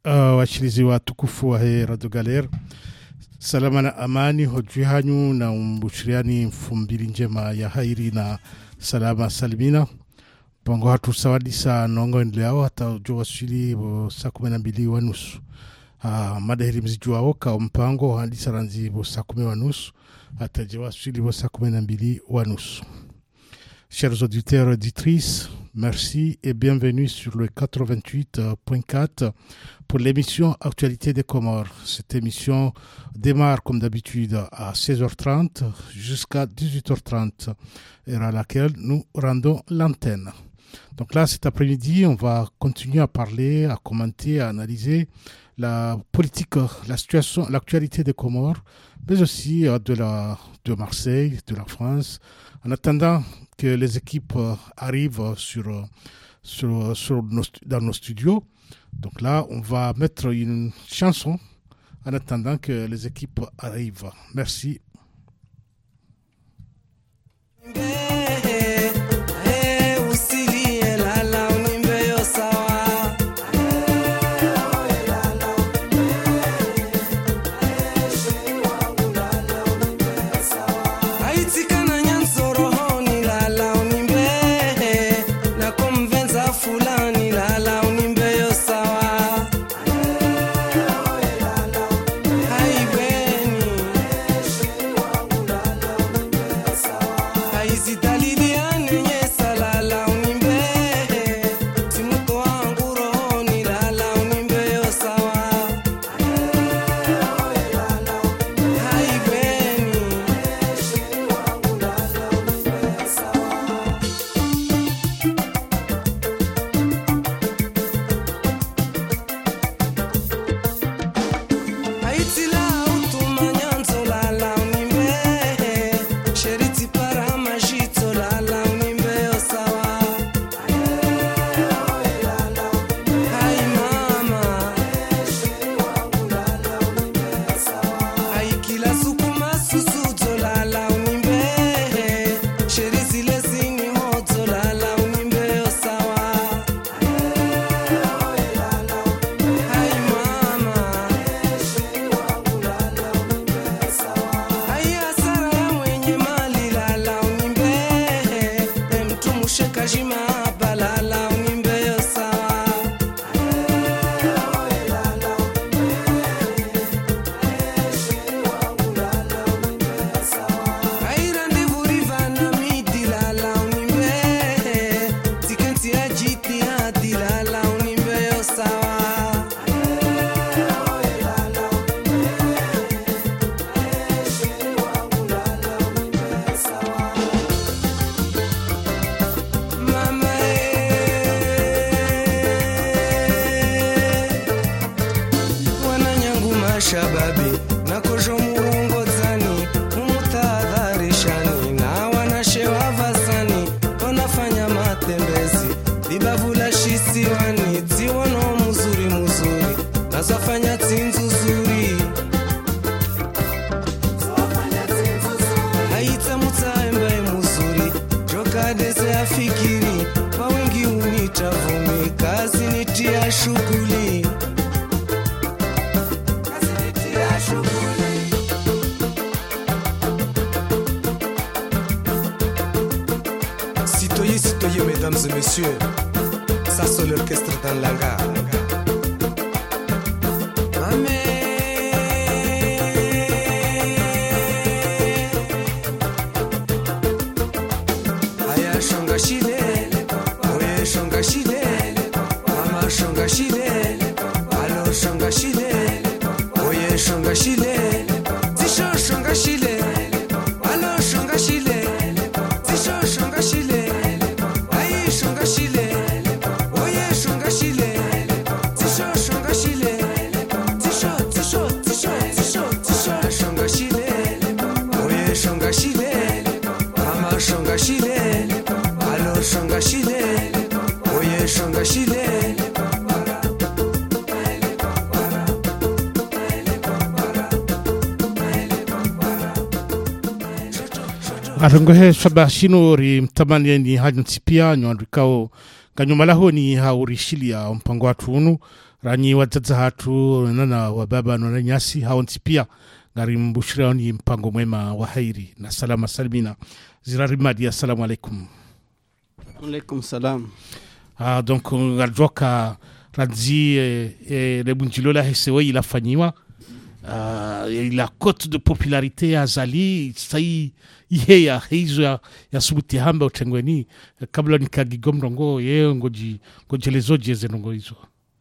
washirizi wa tukufu wa Radio Galere, salama na amani hojwi hanyu na mbushiriani mfumbili njema ya hairi na salama salimina. Pango hatu sawadisa nongo endeleo hata ujua wasili saa 12:30. Madahiri mzijua oka mpango hadi saranzi saa 10:30 hata jua wasili saa 12:30. Chers auditeurs et auditrices, merci et bienvenue sur le 88.4 pour l'émission Actualité des Comores. Cette émission démarre comme d'habitude à 16h30 jusqu'à 18h30, heure à laquelle nous rendons l'antenne. Donc là, cet après-midi, on va continuer à parler, à commenter, à analyser la politique, la situation, l'actualité des Comores, mais aussi de Marseille, de la France, en attendant que les équipes arrivent dans nos studios. Donc là, on va mettre une chanson en attendant que les équipes arrivent. Merci. Mesdames et messieurs, ça c'est l'orchestre dans l'hangar. Aya shonga shile, oye shonga shile, mama shonga shile, alo shonga shile, oye shonga shile, zisho shonga shile, alo shonga shile, zisho shonga shile. Shonga shile, oye shonga shile, tisho shonga shile, tisho shonga shile, oye shonga shile, mama shonga shile, alo shonga shile, oye shonga shile. Arongohe shabashino ri mtamani ni hajun tipia nyuandikao kanyumalaho ni haurishilia mpango watu unu ranyi wazaza hatu na wababa na nyasi haonti pia ngari mbushira ni mpango mwema wa hairi na salama salmina zirari madi. Assalamu alaikum. Alaikum salam. Donc ngarjoka radzi le bunjilola hesewe ilafanyiwa la cote de popularité azali sai ya hizo ya subuti hamba utengweni kabla nikagigomrongo yeye ngojelezoje zenongo hizo.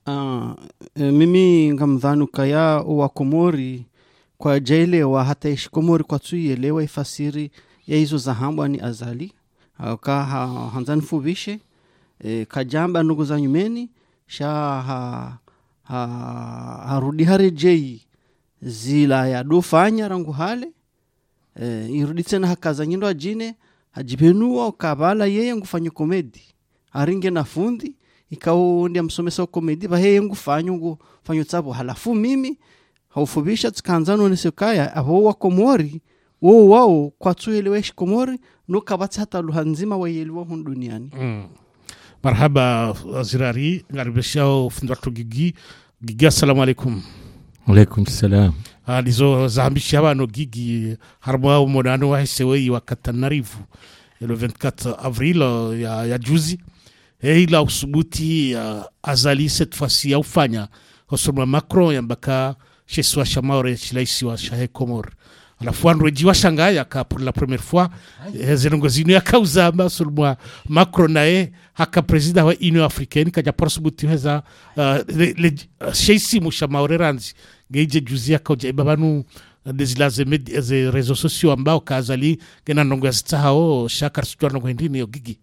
Mimi ngamdhanu kaya wa Komori kwa jaile wa hata ishi Komori kwa tuielewa ifasiri ya hizo za hamba ni azali ka hanzani fubishe kajamba ndugu za nyumeni sha harudi harejei zila ya dofanya rangu hale irudi tena hakaza nyindo ajine hajibenua ukabala yeye ngufanya komedi aringe na fundi ikao ndia msomesa komedi ba yeye ngufanya ngufanya tsabo halafu mimi haufubisha tkanzano nisekaya abo wa Komori wao kwa tueleweshi Komori nukabata hata luhanzima wa yeliwa hun duniani. Marhaba Zirari ngaribeshao fundatu gigi. Assalamu alaikum. Alaikum salam. Lizo zambishi abano gigi harmwa modano wa hesewe wa Katanarivu le 24 avril ya juzi. Ila usubuti azali cette fois-ci ya ufanya hosoma Macron yambaka sheswa shamaure chilaisi wa shahe Komor. Alafu andreji wa Shanghai ka pour la première fois zenongozino ya kauzama sulmwa Macron nae haka president wa Union Africaine kaja porsubuti heza shesi mushamaure ranzi geje juzi akaja babanu dezilaze ze réseaux sociaux ambao kazali gena nongo ya stahao shakar sutwa nongo ndini yo gigi.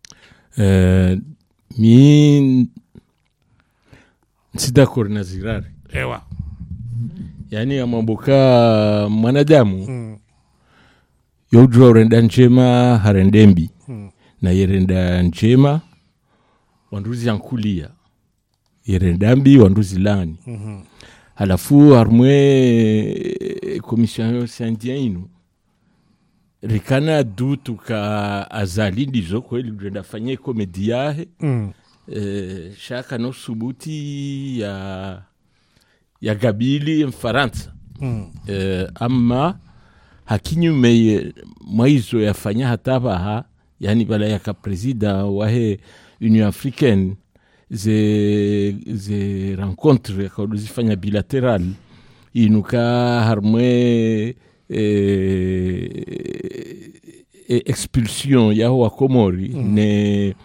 Mi sidakor na Zirari. Ewa. Yani amamboka mwanadamu yojua urenda njema harendembi na yerenda njema wanduzi yankulia yerendambi wanduzi lani halafu harmwe komisyon yo sandienu rikana dutu ka azali ndizo kweli urenda fanye komedi yahe shaka no subuti ya Gabili Mfaransa. Ama hakinyume maizo yafanya hatabaha yani bala yaka presida wahe Union Africaine ze rencontre yaka zifanya bilateral inuka harmwe expulsion ya wa Komori ne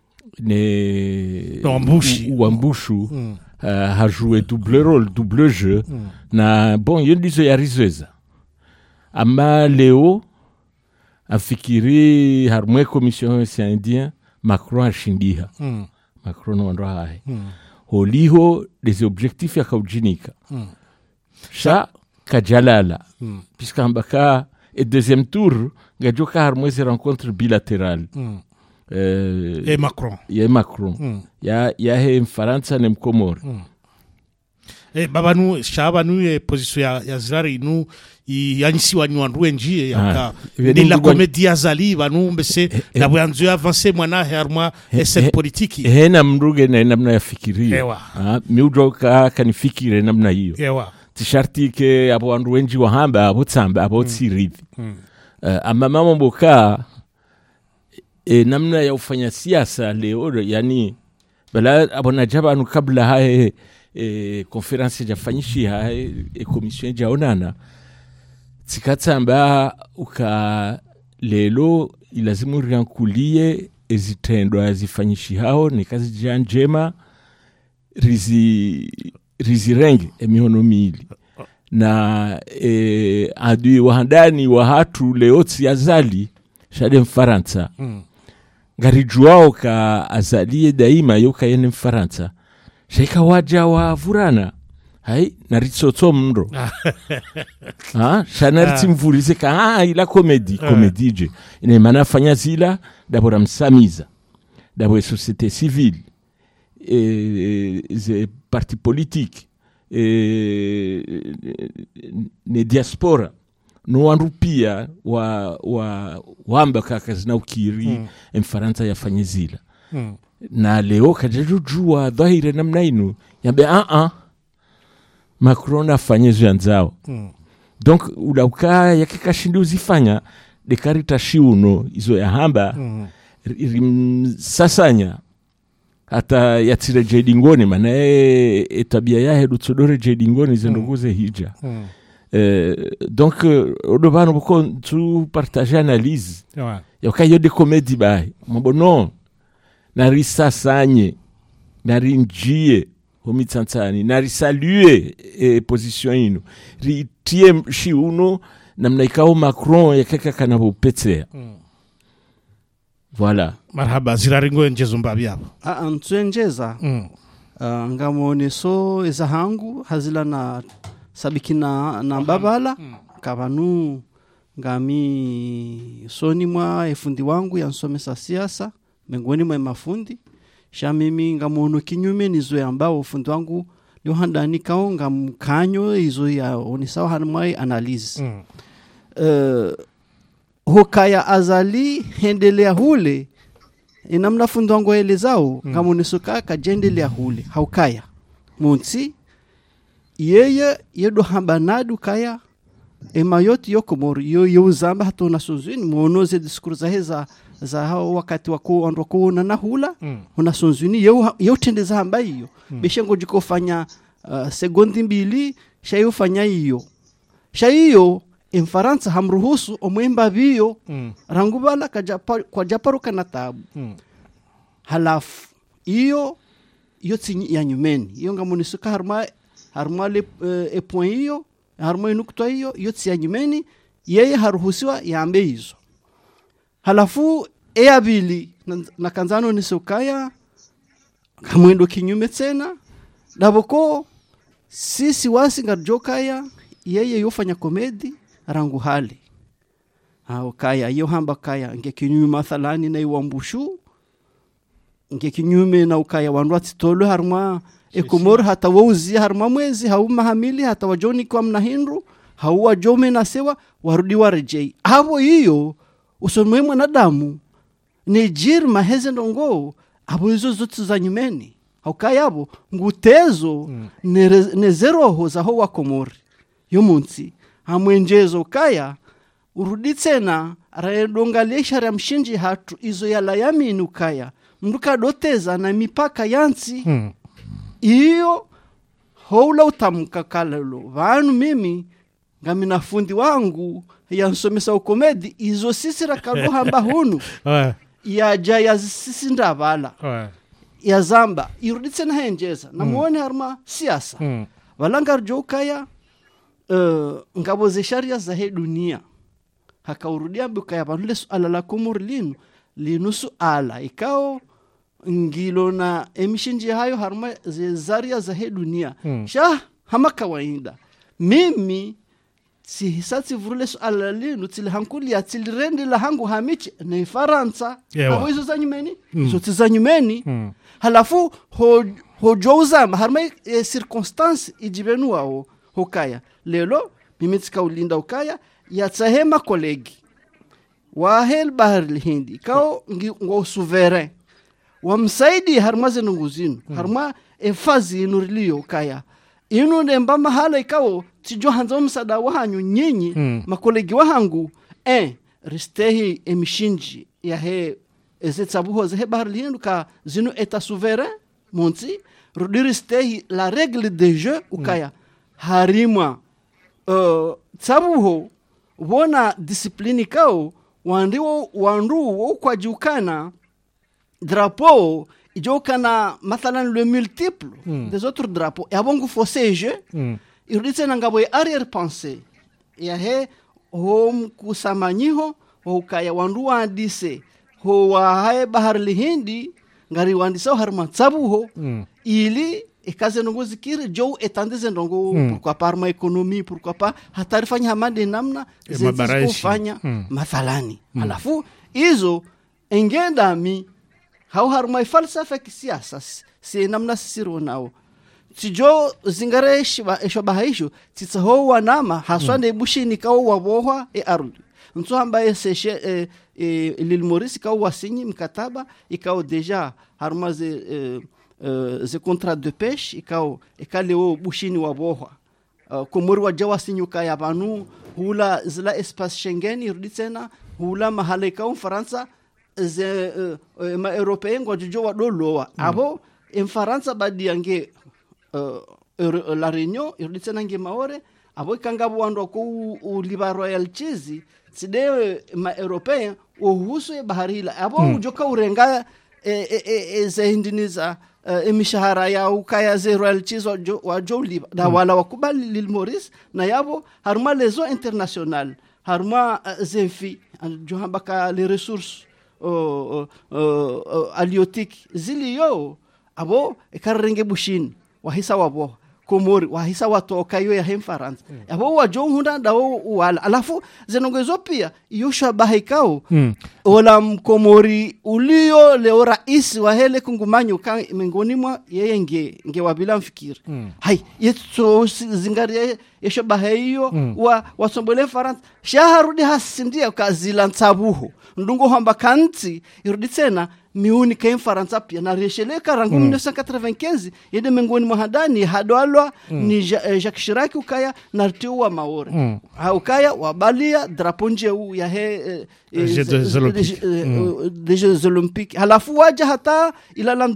Wambushu a joué double rôle, double jeu. Na bon, yondizo ya rizweza. Ama leo afikiri harmwe commission ya Indien Macron ashindiha. Macron wandwa hai. Holiho les objectifs ya kaujinika. Sha kajalala. Puisque ambaka et deuxième tour gajoka harmwe se rencontre bilatérale. Et Macron. Ya he Mfaransa na Mkomori. Babanu shabanu position ya Zirari nu yanisi wanywandu njie ya ni la comédie azali banu mbese na bwanzo avancer mwana herma ese politiki. Hena mruge na namna ya fikiria. Miudoka kanifikire namna hiyo. Ewa. Tisharti ke abo wandu wenji wahamba abo tsamba abo tsirivi. Ama mamboka namna ya ufanya siasa leo yani bala abona jabanu kabla hae conference jafanyishi hae commission jaonana tikatsamba uka lelo ilazimu riankulie ezitendwa zifanyishi hao ni kazi ya njema rizirenge emihono miili na adui wahandani wa hatu leo tsiazali shade Mfaransa ngarijuao ka azalie daima yoka yene Mfaransa shaika waja wa vurana hai naritsoto mndo shanariti mvurize ka ila komedi je ine manafanya zila dabora msamiza dabora société civile ze parti politique ne diaspora no wanrupia wa wamba kaka zina ukiri Mfaransa yafanye zila na leo kajajujua dhahiri namna inu yambe Macron afanye zyanzao donc ulauka yakikashindi uzifanya dekarita shiuno izo ya hamba sasanya hata yatire jedingoni mana etabia yahe dutsodore jedingoni zendongoze hija donc odobano boko tu partager analyse yakayo de comédie bai mambo non narisasanye narinjie homitsantsani narisalue position ino ritie shiuno namna ikao Macron yakaka kana bopetsea voilà marhaba ziraringo enjezo mbabi hapo ntwenjeza ngamone so ezahangu hazila na sabikina na mbabala kabanu ngami soni mwa efundi wangu yansomesa siasa mengoni mwa mafundi sha mimi ngamono kinyume nizo ambao ufundi wangu yohandani kao ngamkanyo izo ya onisawa hanmai analyze hokaya azali hendelea hule inamna fundi wangu elezao ngamonesoka kajendelea hule haukaya munsi yeye yedo hambanadu kaya emayoti yokomori yo uzamba hatona sozini monoze diskuruza heza za hao wakati wako andoko na hula una sonzuni yo tendeza hamba hiyo beshengo jikofanya sekondi mbili shayo fanya hiyo shayo in Faransa hamruhusu omwemba biyo rangubala kwa japaru kana tabu halafu hiyo yotsi ya nyumeni hiyo ngamunisuka harma le point hiyo harma nukta hiyo yotsi ya nyumeni yeye haruhusiwa yaambe hizo halafu eabili na kanzano nisukaya kamwendo kinyume tena daboko sisi wasi ngarjokaya yeye yofanya komedi rangu hali kaya yo hamba kaya ngekinyume mathalani na iwambushu ngekinyume na ukaya wanwati tolo harma ekomor hata wauzi harma mwezi hauma hamili hata wajoni kwa mnahindu hawa jome na sewa warudi warejei hapo hiyo usomwe mwanadamu ni jirma heze ndongo abo hizo zote za nyumeni haukaya abo ngutezo ne zero ho za ho wakomori yo munsi hamwenjezo kaya urudi tena raedongalesha ya mshinji hatu izo ya layami inukaya mduka doteza na mipaka yansi iyo houla utamuka kalalo vanu mimi ngamina fundi wangu yansomesa ukomedi izo sisi rakago hamba hunu ya jaya sisi ndavala ya zamba irudi tena henjeza na muone harma siasa walangar jokaya ngaboze sharia za he dunia hakaurudia bukaya balule suala la kumurlinu linusu ala ikao ngilo na emishinji hayo harma zaria za he dunia hama kawaida mimi si hisati vurule suala linu tili hankuli ya tili rendi la hangu hamichi na Faransa abo hizo za nyumeni hizo tiza nyumeni halafu hojouza harma circumstance ijibenu wao hokaya lelo mimi tika ulinda ukaya ya tsahema kolegi wa hel bahar hindi kao ngo souverain wa msaidi harmaze nguzinu harma efazi nurilio kaya inu nemba mahala ikao tijo hanzo msada wahanyu nyinyi makolegi wahangu ristehi emishinji ya he ezetsabuho ze bahar hindi ka zinu eta souverain monti rudiristehi la règle de jeu ukaya harima tsabuho wona discipline kao wandu kwa jukana drapeau ijokana mathalan le multiple des autres drapeaux et abongo fosseje iruditse ngabo ya arrière pensée ya he hom kusamanyiho ukaya wandu wandise ho wa hae bahar lihindi ngari wandisa harma tsabuho ili ekaze nongo zikiri jo etandeze ndongo pourquoi pas ma économie pourquoi pas hatarifanya hamande namna zifanya mathalani alafu hizo engendami hau harma falsafa kisiasa si namna siro nao tijo zingare eshobahisho titsaho wanama haswande bushini kao waboha arudi nso ambaye seshe L'île Maurice ikao wasinyi mkataba ikao deja haruma ze contrat de pêche ikaleo bushini wabohwa Komori waja wasinyuka ya banu hula zila espace Schengen irudi tena hula mahala ikao Mfaransa ze ma européen ngwajojo wadoloa abo Mfaransa badi yange la Réunion irudi tena nge Maore abo ikangabo wandu ko uliba Royal Chizi side ma européen uhusu baharila abo ujoka urenga ze hindiniza mishahara ya ukaya ze Royal Chizi wajo uliba da wala wakubali L'île Maurice na yabo haruma lezo international haruma zefi johambaka les ressources halieutiques ziliyo abo ikarenge bushini wahisa wabo Komori wahisa watoka yo ya Mfaransa abo wajo hunda dawo wala alafu zenongezo pia yosha bahikao ola Mkomori ulio leo rais wa hele kungumanyo ka miongoni mwa yeye nge wabila mfikiri hai yeto zingari yesha bahayo wasombole Faransa shaharudi hasindia kazila ntabuho ndungo hamba kanti irudi tena miuni ka Faransa pia na resheleka rangu 1995 yede miongoni mwa hadani hadwalwa ni Jacques Chirac ukaya na tiwa Maore ukaya wabalia draponje ya des Jeux Olympiques halafu waja hata ila l'an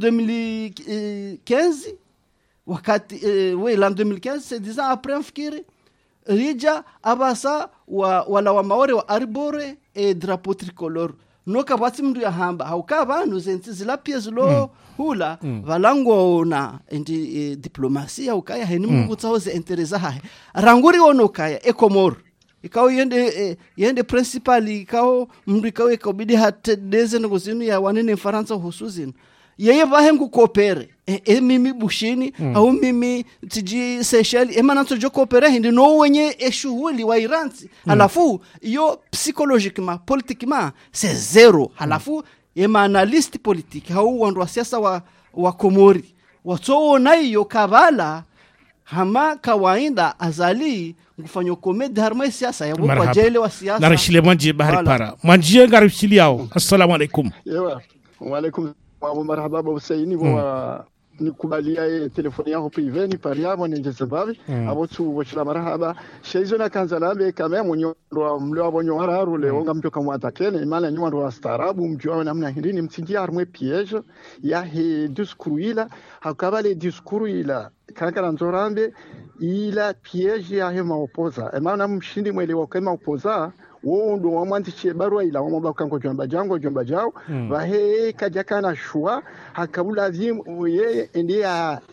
2015 wakati l'an 2015 c'est 10 ans après mfikiri rija abasa wala wa Maore wa arbore drapeau tricolore noka bati mndu ya hamba hauka banu zenzi zila pia zilo hula valango na diplomasia ukaya heni mungu tsaoze interesa hae ranguri ono kaya Komori ikao yende principali ikao mndu ikao ikabidi hatedeze ngozinu ya wanene Faransa husuzini yeye bahengu kopere mimi bushini au mimi tiji Seychelles emana tojo kopere hindi no wenye eshuhuli wa Iransi halafu yo psychologiquement politiquement c'est zero halafu ema analyst politique hau wandu wa siasa wa Komori watoo na hiyo kabala hama kawaida azali ngufanya komedi harma siasa ya kwa jele wa siasa na rishile mwanji bahari para mwanji ngarishili yao assalamu alaikum wa alaikum wa marhaba ba Husaini wa nikubalia telefoni yako privé ni pariamo ni Zimbabwe abo tu wachila marhaba sheizo na kanzalabe kama mwenyo mlio abonyo hararu leo ngamto kama atakene imana nywa ndo astarabu mjua namna hindini mtsingi armwe piège ya he discours hakabale discours ila kankara nzorambe ila piège ya he maopoza imana mshindi mwelewa kama opoza wo ndo wamwandikie barua ila wamwamba kango jomba jao vahe kajakana shua hakabula zimu yeye ndiye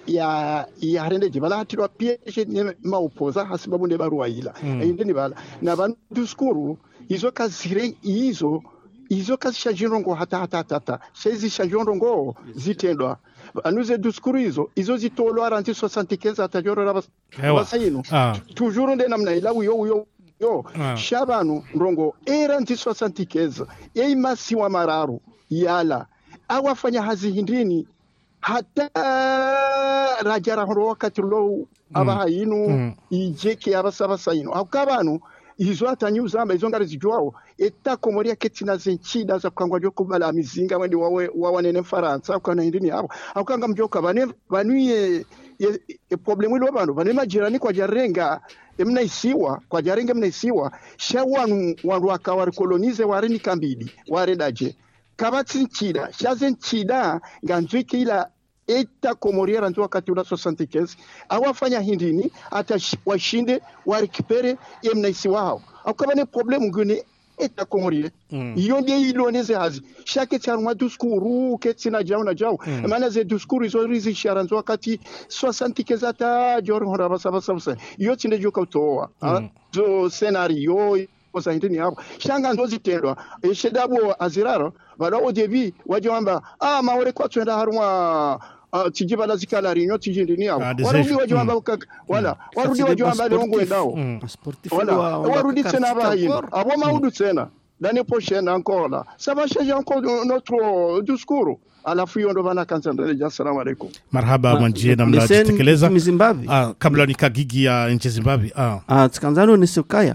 ya harende jibala hatirwa piège maopoza hasibabu ne barua ila ndini bala na bandu discours izo kazire izo kazi shajirongo hata shezi shajirongo zitendwa anuze discours izo zitolo aranti 75 atajoro rabasayino toujours nde namna ila uyo shabanu ndongo era nti 75 eimasi wa mararu yala awafanya hazi hindini hata rajara horo wakati lo abahayinu ijeke abasabasayino akabanu izo atanyu zamba izo ngari zijwao eta Komori ketina zenchida za kwangwa joko bala mizinga wendi wawanene Faransa kwa na hindini hapo akanga mjoka banuye problemu lo bano bane majirani kwa jarenga mnaisiwa kwa jarenga mnaisiwa shawanu wandu akawari kolonize warini kambidi waredaje kabati nchida shazen nchida nganzwiki ila eta Komori rantu wakati ula 75 awafanya hindini ata washinde warikipere mnaisiwa hao akabane problemu ngune eta Komori iyo ndiye iloneze hazi shake charuma discours ketina jao maana ze discours izo rizi sharanzo wakati 75 ata joro hora basabasa iyo tinde joka utoa zo scenario kosa hindini hapo shanga ndo zitendwa shedabo aziraro bado odebi wajomba Maore kwa twenda haruma tijibala zikala rinyo tijindini yao warudi wajomba wala warudi wajomba longo endao wala warudi tena bahino abo maudu tena l'année prochaine encore là ça va changer encore notre discours alafu hiyo ndo bana kanzandele assalamu alaikum marhaba mwanjie namna jitekeleza Zimbabwe kabla nikagigi ya nchi Zimbabwe tkanzano ni sukaya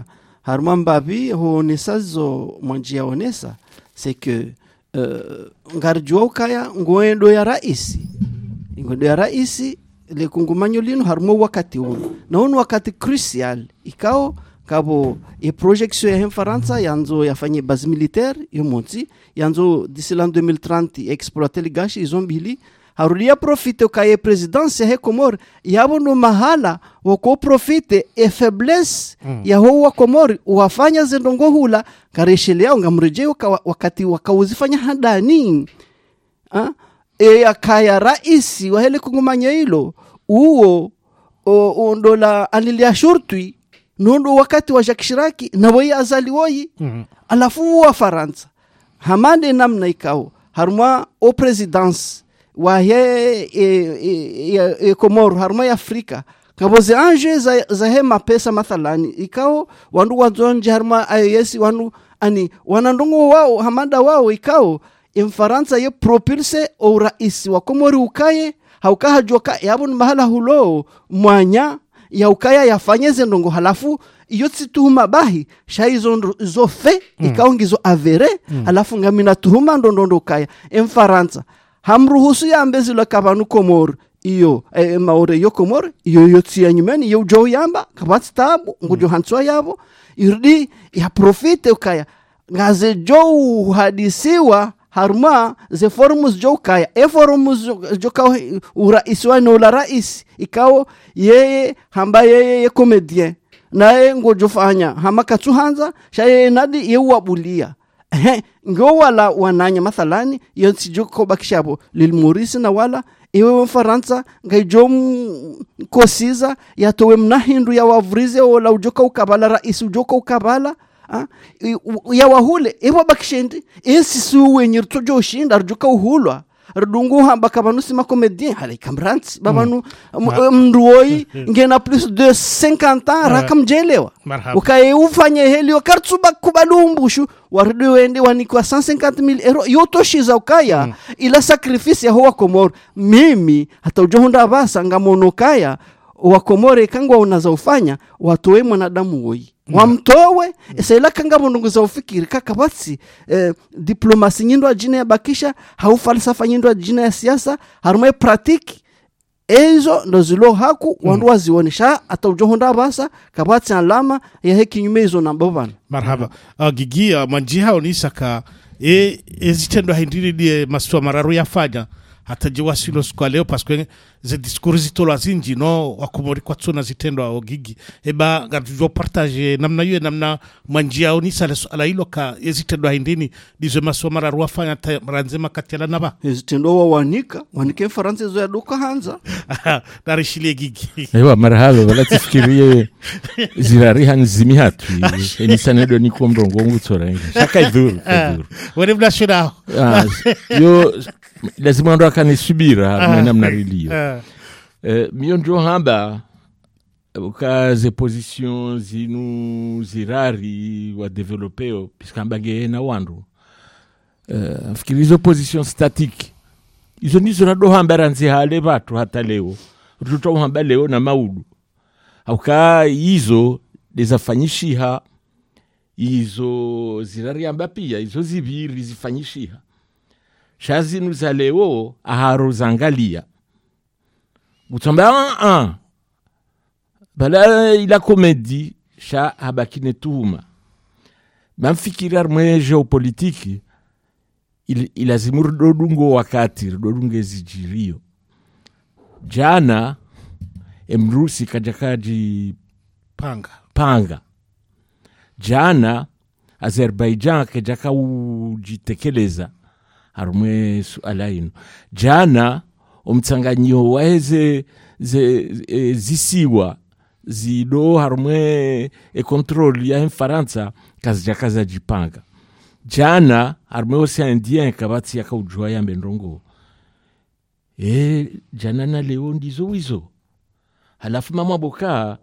haruma mbabi hoonesazo mwanjia onesa c'est que ngarjua ukaya ngoendo ya raisi le kungumanyo lino haruma wakati uno na uno wakati crucial ikao kabo e projection ya Faransa yanzo yafanye base militaire yomonti yanzo d'ici l'an 2030 exploiter ligashi izombili harudia profite ukaye presidence ya Komori yabo no mahala wako profite e faiblesse ya huwa Komori wafanya zendongo hula kareshelea ngamrejeo wakati wakauzifanya handani akaya raisi wa hele kungumanya hilo uo ondola alilia shurtui nondo wakati wa Jacques Chirac na woi azali woi alafu wa Faransa hamande namna ikao haruma o presidence wa ye Komoro haruma ya Afrika kaboze anje za hema pesa mathalani ikao wandu wazonje haruma ayesi wandu ani wanandongo wao hamanda wao ikao Faransa ye propulse o rais wa Komori ukaye haukaha joka yabun mahala hulo mwanya ya ukaya yafanye zendongo halafu yotsi tuhuma bahi shaizo zofe ikaongizo avere halafu ngamina tuhuma ndondo ukaya Faransa hamruhusu ya mbezi la kabanu Komoro iyo maore yo Komoro iyo yotsi ya nyumeni yo jo yamba kabati tabu ngujo hanswa yabo irdi ya profite ukaya ngaze jo hadisiwa haruma ze formus jokaya formus jokao uraiswa no la rais ikao yeye hamba yeye comedien nae ngojofanya hama katsuhanza shaye nadi yewabulia ngo wala wananya mathalani yonsi joko bakishabo lil Maurice na wala iwe Faransa ngaijom kosiza yatowe mnahindu ya wavrize wala ujoka ukabala rais ujoka ukabala ya wahule ebo bakishendi esisu wenye tojo shinda rujuka uhulwa rudungu hamba kabanusi makomedien hali kamranti babanu mruoi ngena plus de 50 ans rakamjelewa ukaye ufanye helio kartsuba kubalumbushu warudu wende wanikwa 150,000 euro yotoshiza ukaya ila sacrifice ya huwa Komoro mimi hata ujohunda basa ngamonokaya wa Komoro kangwa unazaufanya watoe mwanadamu woi wamtowe sela kanga mununguza ufikiri kakabatsi diplomasi nyindo ajina ya bakisha hau falsafa nyindo ajina ya siasa harume praktiki ezo ndo zilo haku wandu wazionesha ata ujohonda basa kabatsi alama ya heki nyumezo na mbobana marhaba gigi manjiha onisaka ezitendo hindiri die maswa mararu yafanya hata jiwasilo kwa leo paske ze discours zitolo azinji no wakomori kwa tsona zitendo ao gigi eba gatujo partage namna yue namna manjia onisa ala hilo ka ezitendo hindini dizo masomara ruafanya ranzema katiala naba ezitendo wanike Faransa zo ya duka hanza narishilie gigi ewa marahalo wala tifikirie zirari hanzimi hatu enisanedo ni kwa mrongo ngutsora ingi shaka idhuru wene mnashona yo lazima ndo akanisubira namna rilio mionjo hamba ukaze position zinu zirari wa developeo piskambage na wandu fikirizo position statique izo nizo na do hamba ranzi hale batu hata leo ruto hamba leo na maudu auka hizo dezafanyishiha hizo zirari hamba pia hizo zibiri zifanyishiha shazinu za leo aharo zangalia utamba bala ila komedi sha habakine tuhuma mamfikiri armwe geopolitiki ilazimur dodungo wakati dodunge zijirio jana emrusi kajakaji panga jana Azerbaijan kajaka ujitekeleza harumwe sualaino jana umtsanganyo waeze zisiwa zido harumwe control ya Faransa kaza jipanga jana harumwe oceanien kabati yakaujwa ya mbendongo jana na leo ndizo wizo halafu mama boka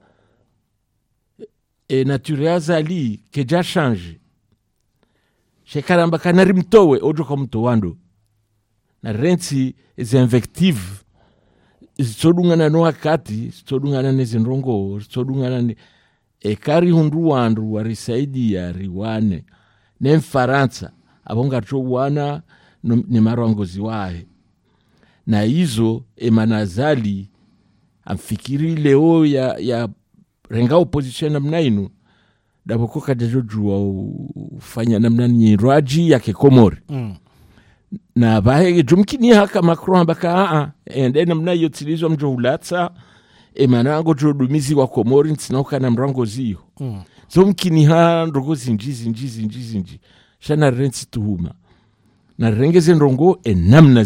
nature azali keja change shekaramba kanari mtowe ojo kwa mto wando na renti eze invective zitodungana no wakati zitodungana nezindongo zitodungana ekari hundu wandu warisaidia riwane ne Mfaransa abonga wana ni marongozi wae na hizo emanazali amfikiri leo ya renga opposition namna inu daboko kajajojua ufanya namna nyiraji yake Komori na bae jumkini haka Macron baka ende namna yotilizwa mjohulatsa emanango jodumizi wa Komori ntsinoka na mrangozi so mkini ndogo zinji shana rensi tuhuma na rengeze ndongo enamna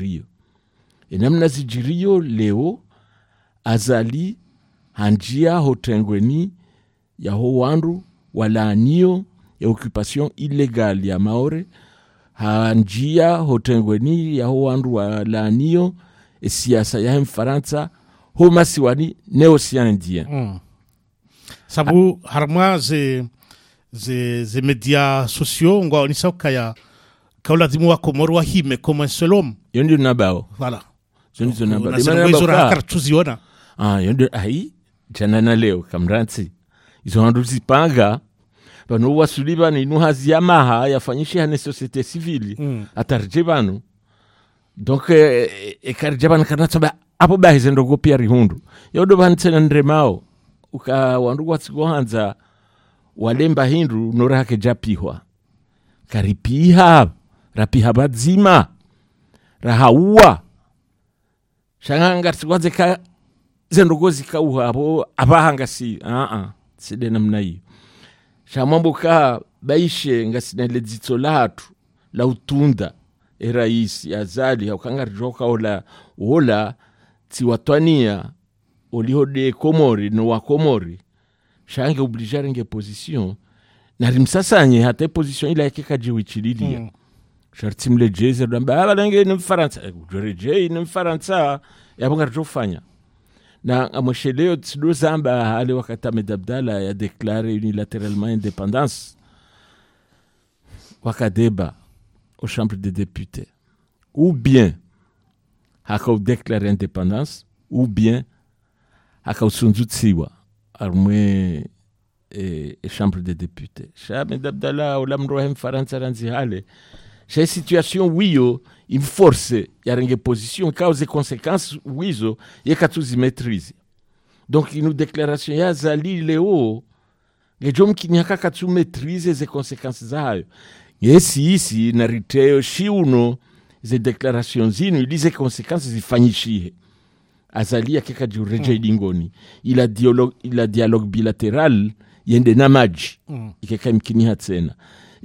zijirio leo azali hanjia hotengweni ya ho wandu walaanio ya occupation illégale ya Maore hanjia hotengweni ya ho wandu walaanio siasa ya Mfaransa ho masiwani neo-siandien sabu harma ze media sociaux ngwa nisauka ya kaula dimu wa Komoro wa hime koma selom yondi nabao voilà yondi nabao dimana kartuziona yondi ai jana na leo kamranzi izo handu zipanga bano wasuliba ni nuhazi ya maha yafanyishi hane société civile atarje bano donc ekarje bano kanatsa apo bahize ndogo pia rihundu yodo bantsena ndremao uka wandu watsigohanza walemba hindu nora hake japihwa karipiha rapiha badzima rahaua shanganga tsikwaze ka zendogozi kauha abo abahanga si side namna hiyo shamamboka baishe ngasina ledzitso latu la utunda rais azali ukanga joka ola tiwatwania olihode Komori no wa Komori shange obliger nge position na rimsasanye hata position ila yake kajiwichililia shartimle jeze damba bange ni Mfaransa joreje ni Mfaransa yabonga rofanya na amosheleo tsido zamba hali wakati Ahmed Abdallah ya déclaré unilatéralement indépendance wakadeba au chambre des députés ou bien haka déclarer indépendance ou bien haka usunzutsiwa armwe chambre des députés Ahmed Abdallah ou lamro Mfaransa ranzi hale chez situation wiyo il force ya renge position cause et conséquences wizo yekatuzi maîtrise donc une déclaration ya zali leo ngejom kinyaka katsu maîtrise les conséquences zayo isi na riteo shiuno ze déclaration zinu ilize conséquences zifanyishie azali yakeka jureje dingoni ila dialogue bilatéral yende na maji ikeka mkini hatsena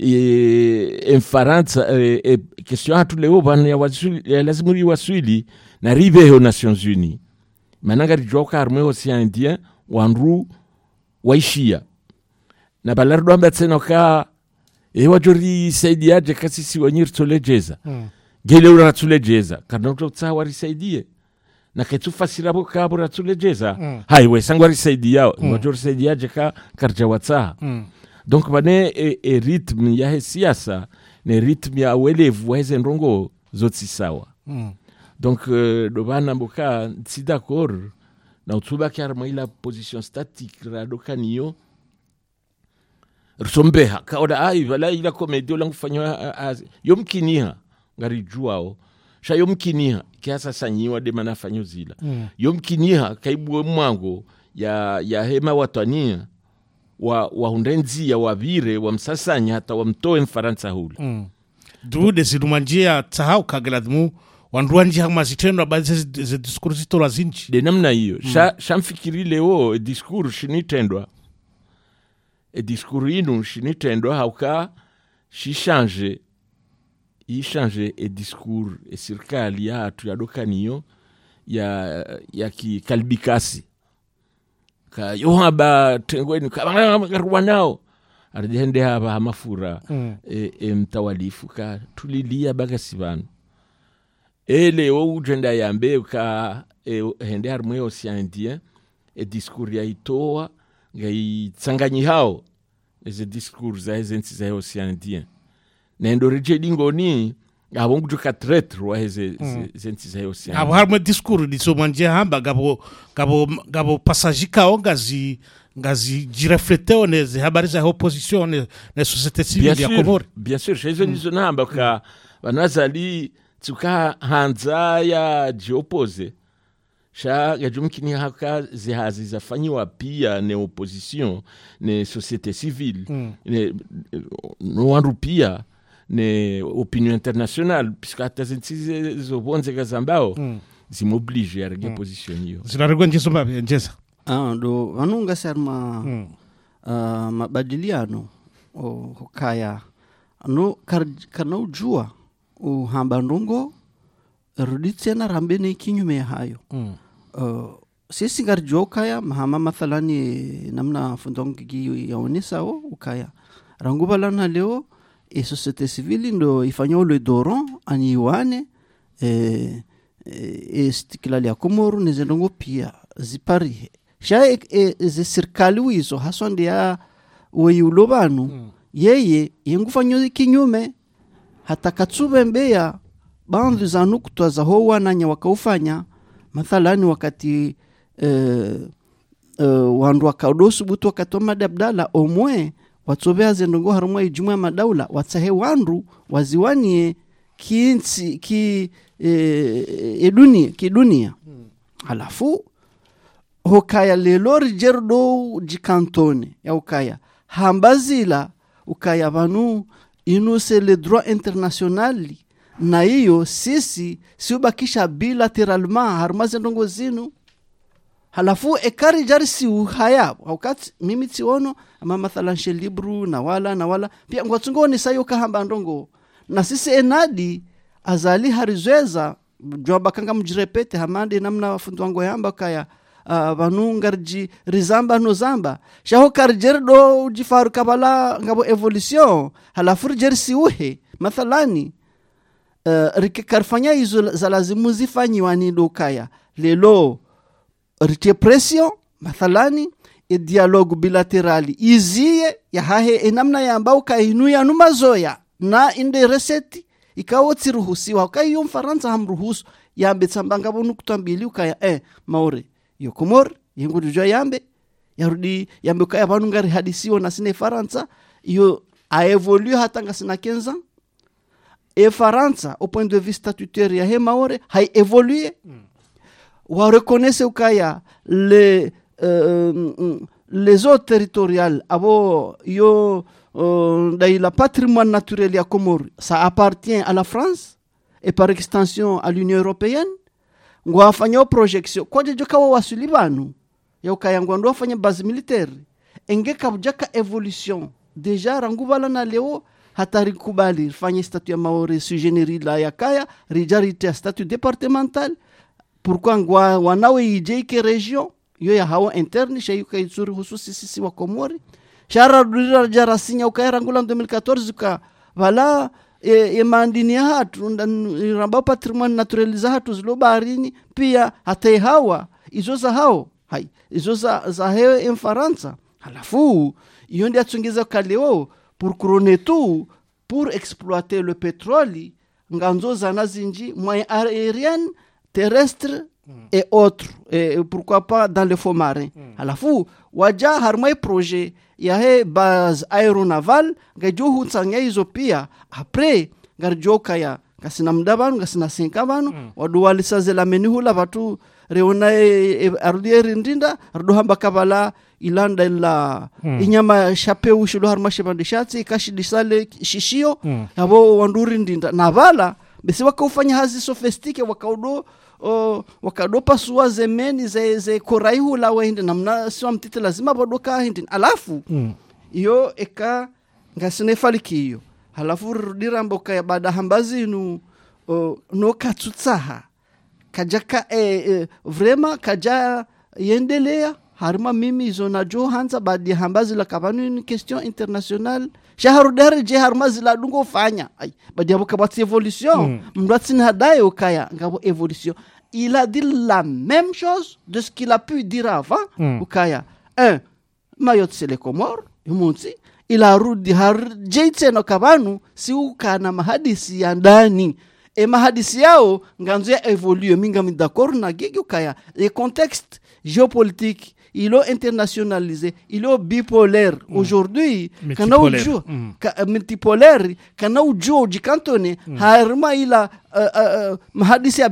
Mfaransa question hatu leo bana ya lazima waswili na rive aux Nations Unies mananga rijoka armée océanien wanru waishia na balardo ambatsena ka wajori saidiaje kasisi wanyir tolejeza gele ura tolejeza kana utotsa wari saidie na ketu fasira boka bura tolejeza haiwe sangwari saidia wajori saidiaje ka karja watsa donc bane rythme ya siasa ne rythme ya welevu weze ndongo zotsi sawa donc do bana boka si d'accord na utuba karma ila position statique radokaniyo rusombeha kaoda wala ila komedio langu fanywa yomkiniha ngari juao sha yomkiniha kiasa sanyiwa de manafanyo zila yomkiniha kaibu mwango ya hema watania wa hundenzi ya wavire wa msasanya hata wa mtoe Mfaransa huli dude zirumanjia tsahau kagladmu wanduanji hama zitendo baadhi ze discours zitola zinchi de namna hiyo shamfikiri leo discours shinitendwa discours inu shinitendwa hauka shichange discours serikali ya hatu ya dokaniyo ya kikalbikasi ka yohaba tengweni karuwa nao arjende haba hamafura mtawalifu ka tulilia bagasi banu leo ujenda yambe ka hende harmwe océanien discours ya itoa ngai tsanganyi hao eze discours za ezensi za océanien nendo reje dingoni abongu juka traître wa zensi za océanien abo harmwe discours disomanje hamba gabo passage kaonga ngazi jirefleteo neze habari za opposition na societe civile ya Komori. Bien sûr, chez eux namba ka banazali tuka hanza ya jiopose sha gajumkini haka zihazi zafanyiwa pia ne opposition ne societe civile no wandu pia ne opinion internationale puisque hata zo bonze kazambao zimoblige à position hiyo zinaregwa njeso mbabe njesa ndo vanunga sarma mabadiliano hokaya no kana ujua uhamba ndongo rudi tena rambene kinyume hayo sisi ngarjo kaya mahama mathalani namna fundongi yaonesa ukaya rangubalana leo e societe civile ndo ifanyao le doron aniwane stikilali ya Komoro nezendongo pia zipari sha ze serikali wizo hasonde ya weyulobanu yeye yengufanyo kinyume hata katsube mbeya bandu za nukutwa za hoa nanya wakaufanya mathalani wakati wandu wakaudosu butu wakatoma dabdala omwe watsobea zendongo harumwa ijumwa madaula watsahe wandu waziwanie kidunia halafu hokaya lelori jerdo jikantone ya ukaya hambazila ukaya vanu inuse le droit international na hiyo sisi siubakisha bilateralement harumaze ndongo zinu halafu ekari jari si uhaya wakati mimi tiono ama mathalan shelibru na wala pia ngwatungoni sayo kahamba ndongo na sisi enadi azali harizweza jwaba kanga mjirepete hamande namna wafundu wangu yamba kaya vanungarji rizamba no zamba shaho karjerdo jifaru kabala ngabo evolution halafu jersi uhe mathalani rikikarfanya hizo za lazimu zifanyiwa ni dokaya lelo rite pression mathalani e dialogue bilaterali izie ya hahe enamna ya ambao kainuya numazoya na inde reseti ikawo tsiruhusiwa kayo mfaransa hamruhusu yambe tsambanga bunu kutambili ukaya maore yo Komor yengu dujwa yambe yarudi yambe ukaya banu ngari hadisiwa na sine faransa yo a évolué hata ngasina 15 ans et faransa au point de vue statutaire ya he maore hay évolué wa reconnaître ukaya les eaux territoriales abo yo dans la patrimoine naturel ya Komoro ça appartient à la France et par extension à l'Union européenne ngwafanya projection kwa joka wa wasulibanu ya ukayangwa ndo afanya base militaire engeka bujaka evolution deja rangubala na leo hatari kubali fanya statut ya maore sugénérie la yakaya rijarite statut départemental pourquoi ngwa wanawe ijeke region yo ya hawa interne shayuka itsuri hususi sisi wa Komori shara dura jara sinya ukaya ngula 2014 ka wala mandini ya hatu ramba patrimoine naturaliza hatu zilo baharini pia hata hawa izo za hao hai izo za hewe en Faransa halafu iyo ndia tsungiza kaleo pour couronner tout pour exploiter le pétrole nganzo za nazinji moyen aérien terrestre et autres et pourquoi pas dans les fonds marins halafu waja harmai projet ya he base aeronaval ngajo hutsanya hizo pia après garjoka ya kasina mdabanu kasina sinkabanu waduwali sazela menihula watu reona ardieri ndinda ardo hamba kabala ilanda ila inyama chapeu shido harma shibandishatsi kashidisale shishio abo wanduri ndinda navala besi wakaufanya hazi sofistike wakadopa suwa zemeni ze koraihu la wende namna siwa mtite lazima badoka hindi alafu iyo eka ngasine faliki iyo halafu rudirambo kaya bada hambazi no katsutsaha kajaka vrema kaja yendelea harima mimi zona jo hanza badi hambazi la kabanu une question internationale shaharu dare je harmazi la dungo fanya ay badi abo kabati evolution mratsin hadayo kaya ngabo evolution il a dit la même chose de ce qu'il a pu dire avant ukaya Mayotte c'est les Comores yumunsi ila rudi harjeitse no kabanu si ukana mahadisi ya ndani mahadisi yao nganzo ya evolue minga d'accord na gigi ukaya le contexte géopolitique il est internationalisé, il est bipolaire. Aujourd'hui, multipolaire, kana ujo jikantone, harma ila mahadisi ya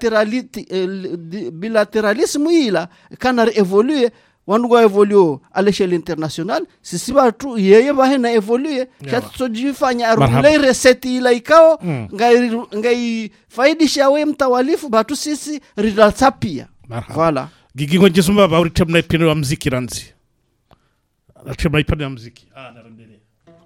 bilatéralisme ila kana évoluer. Wandugo évolue à l'échelle internationale, si watu yeye bahena évolue chatsojifanya arule reseti ila ikao ngai faidisha we mtawalifu batu sisi rilatapia. Voilà. Gigingo jesumba ba uritemna ipino wa muziki ranzi. Uritemna ipino wa muziki. Narendele.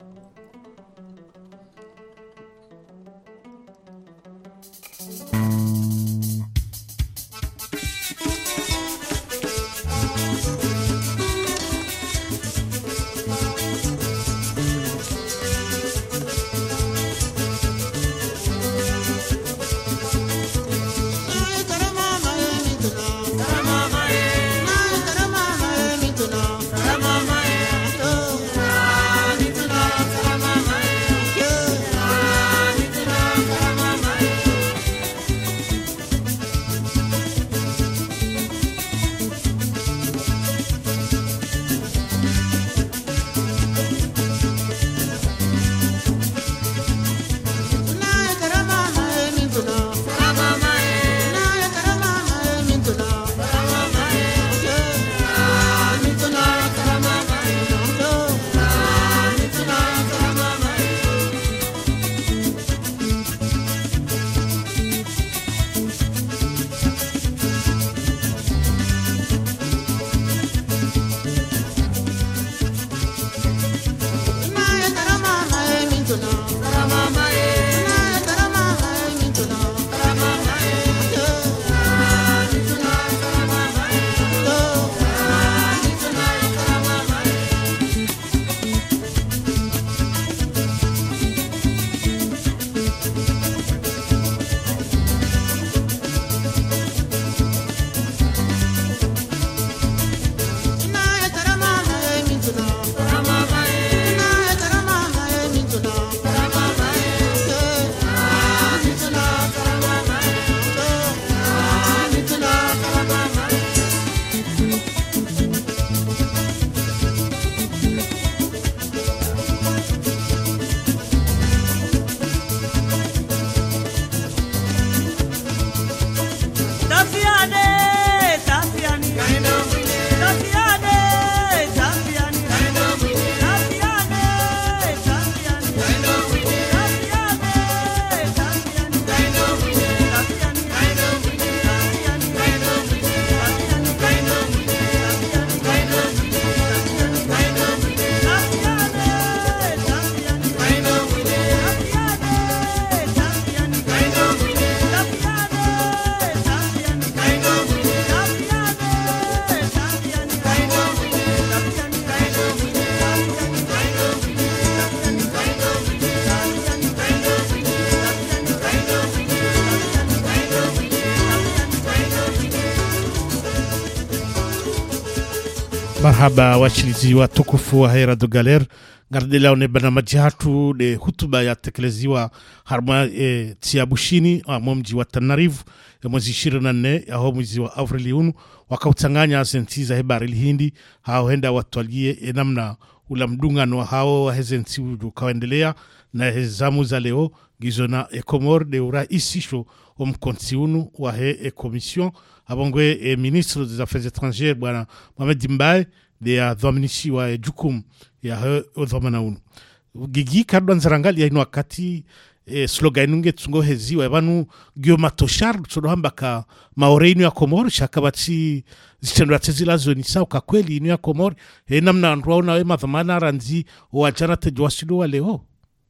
Marhaba washilizi watukufu wa Radio Galer, ngardela one barnamaji hatu de hutuba ya tekeleziwa harma tiabushini mji wa Tanarivu mwezi 24 aho mwezi wa Avrili unu wakautanganya senti za hebari hindi hao henda watwalie namna ula mdungano hao wahezenti ukaendelea na hezamu za leo gizona Comore de uraisisho mkontiunu wa commission abongwe ministre des affaires étrangères bwana Mohamed Mbaye de dhaminishi wa jukum ya odhamana unu gigi kadwa nzarangali ya ino wakati slogan nunge tsungo heziwa banu Guillaume Tochard tsodohamba ka maoreinu ya Comore shakabati zitendo atezila zoni sa kwa kweli inu ya Comore namna nruauna we madhamana ranzi wajana tejwasido wa leo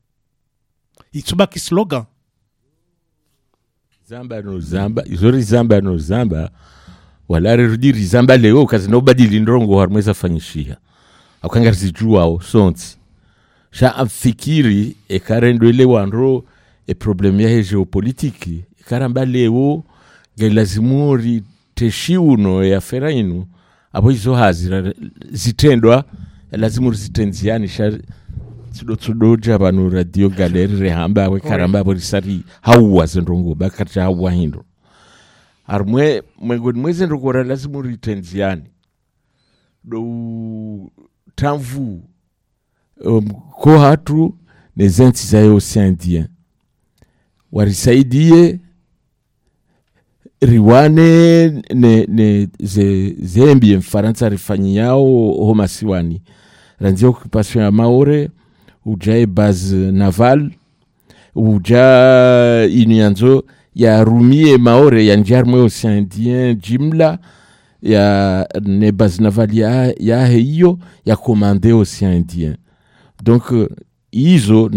itubaki slogan Zamba no zamba, izori zamba no zamba, walare rudiri zamba leo kazi nobadili ndrongo harmweza fanyishia. Akanga zijua sonti. Sha afikiri karendo ile wanro problem ya geopolitiki. Karamba leo gelazimuri teshiuno ya ferainu abo izo hazira zitendwa lazimuri zitenziani sha tsudoja banu Radio Galeri rehamba we karamba borisari hawa zendrongo bakacha hawa hindo armwe mwezi ndokora lazima ritenziani do tanvu ko hatu nezenti za Ocean Indien warisaidie riwane ne zembi Mfaransa rifanyao homa siwani ranzi occupation ya Maore uja base naval uja inianzo ya rumie Maore ya njarmwe Ocean Indien jimla ya ne base naval ya hiyo ya komande Ocean Indien. Donc izo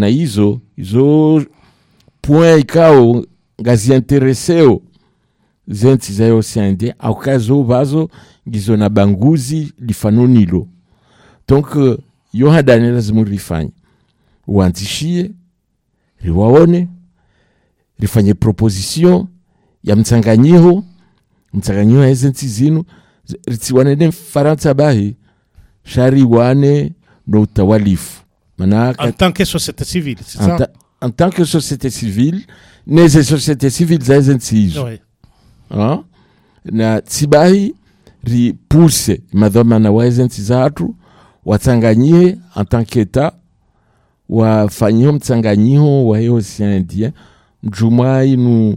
point ikao ngazi intereseo zenti za Ocean Indien au kazo bazo gizo na banguzi lifanonilo. Donc yo hadani lazima rifanye uanzishie riwaone rifanye proposition ya mtsanganyiho ya zenti zinu ritiwane ne Faransa bahi shari wane no utawalifu. En tant que société civile, c'est ça? En tant que société civile, les sociétés civiles zaizentsizo. Oui. Na tsibahi ri pousse madhoma na waizenzizatu watsanganyie en tant qu'État wafanyie mtsanganyiho wa Ocean Indien mjumwa inu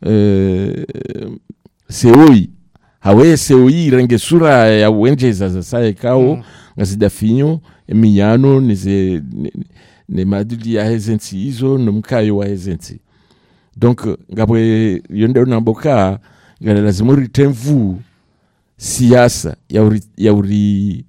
seoi hawe seoi renge sura ya wenjeza za sae kao ngazidafinyo emiyano ne maduli ya hezensi izo no mkayo wa hezensi. Donc ngabwe yonde unamboka ngala lazima ritemvu siasa ya uri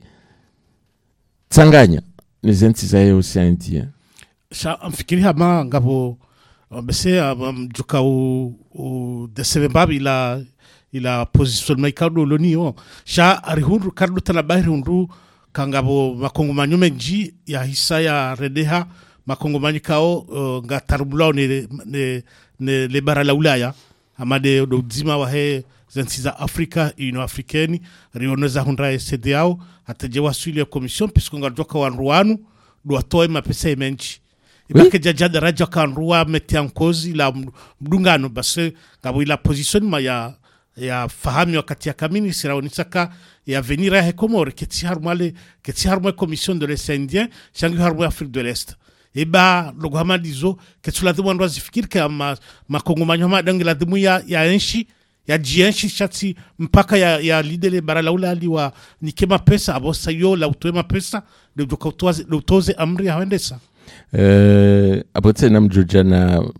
tsanganya nezensi za Ocean Indien. Sha amfikiri hama ngabo bese mjuka u desebe babi ila positionnement kado lonio sha arihundu kado tanabahiri hundu kangabo makongomanyo menji ya hisa ya redeha makongomanyo kao nga tarubulao ne le bara la Ulaya amade do dzima wa he zensi za Afrika ino afrikeni rioneza hundra CEDEAO atajewa suili ya commission pisco nga joka wanruanu do atoe mapesa menji ibake jajada raja kanruwa metiankozi la mdungano base ngabo ila position ma ya fahamu wakati ya kamini siraonisaka ya venir à Comores keti harmale commission de l'Est indien changi harmo Afrique de l'Est eba logo hamadizo ketula demando azifikiri kama makongomanyo madangela demu ya enshi ya jienshi shati mpaka ya lidele bara la Ulaya liwa nikema pesa abosa yo la utoema pesa de utoze amri ya wendesa abote namjoja na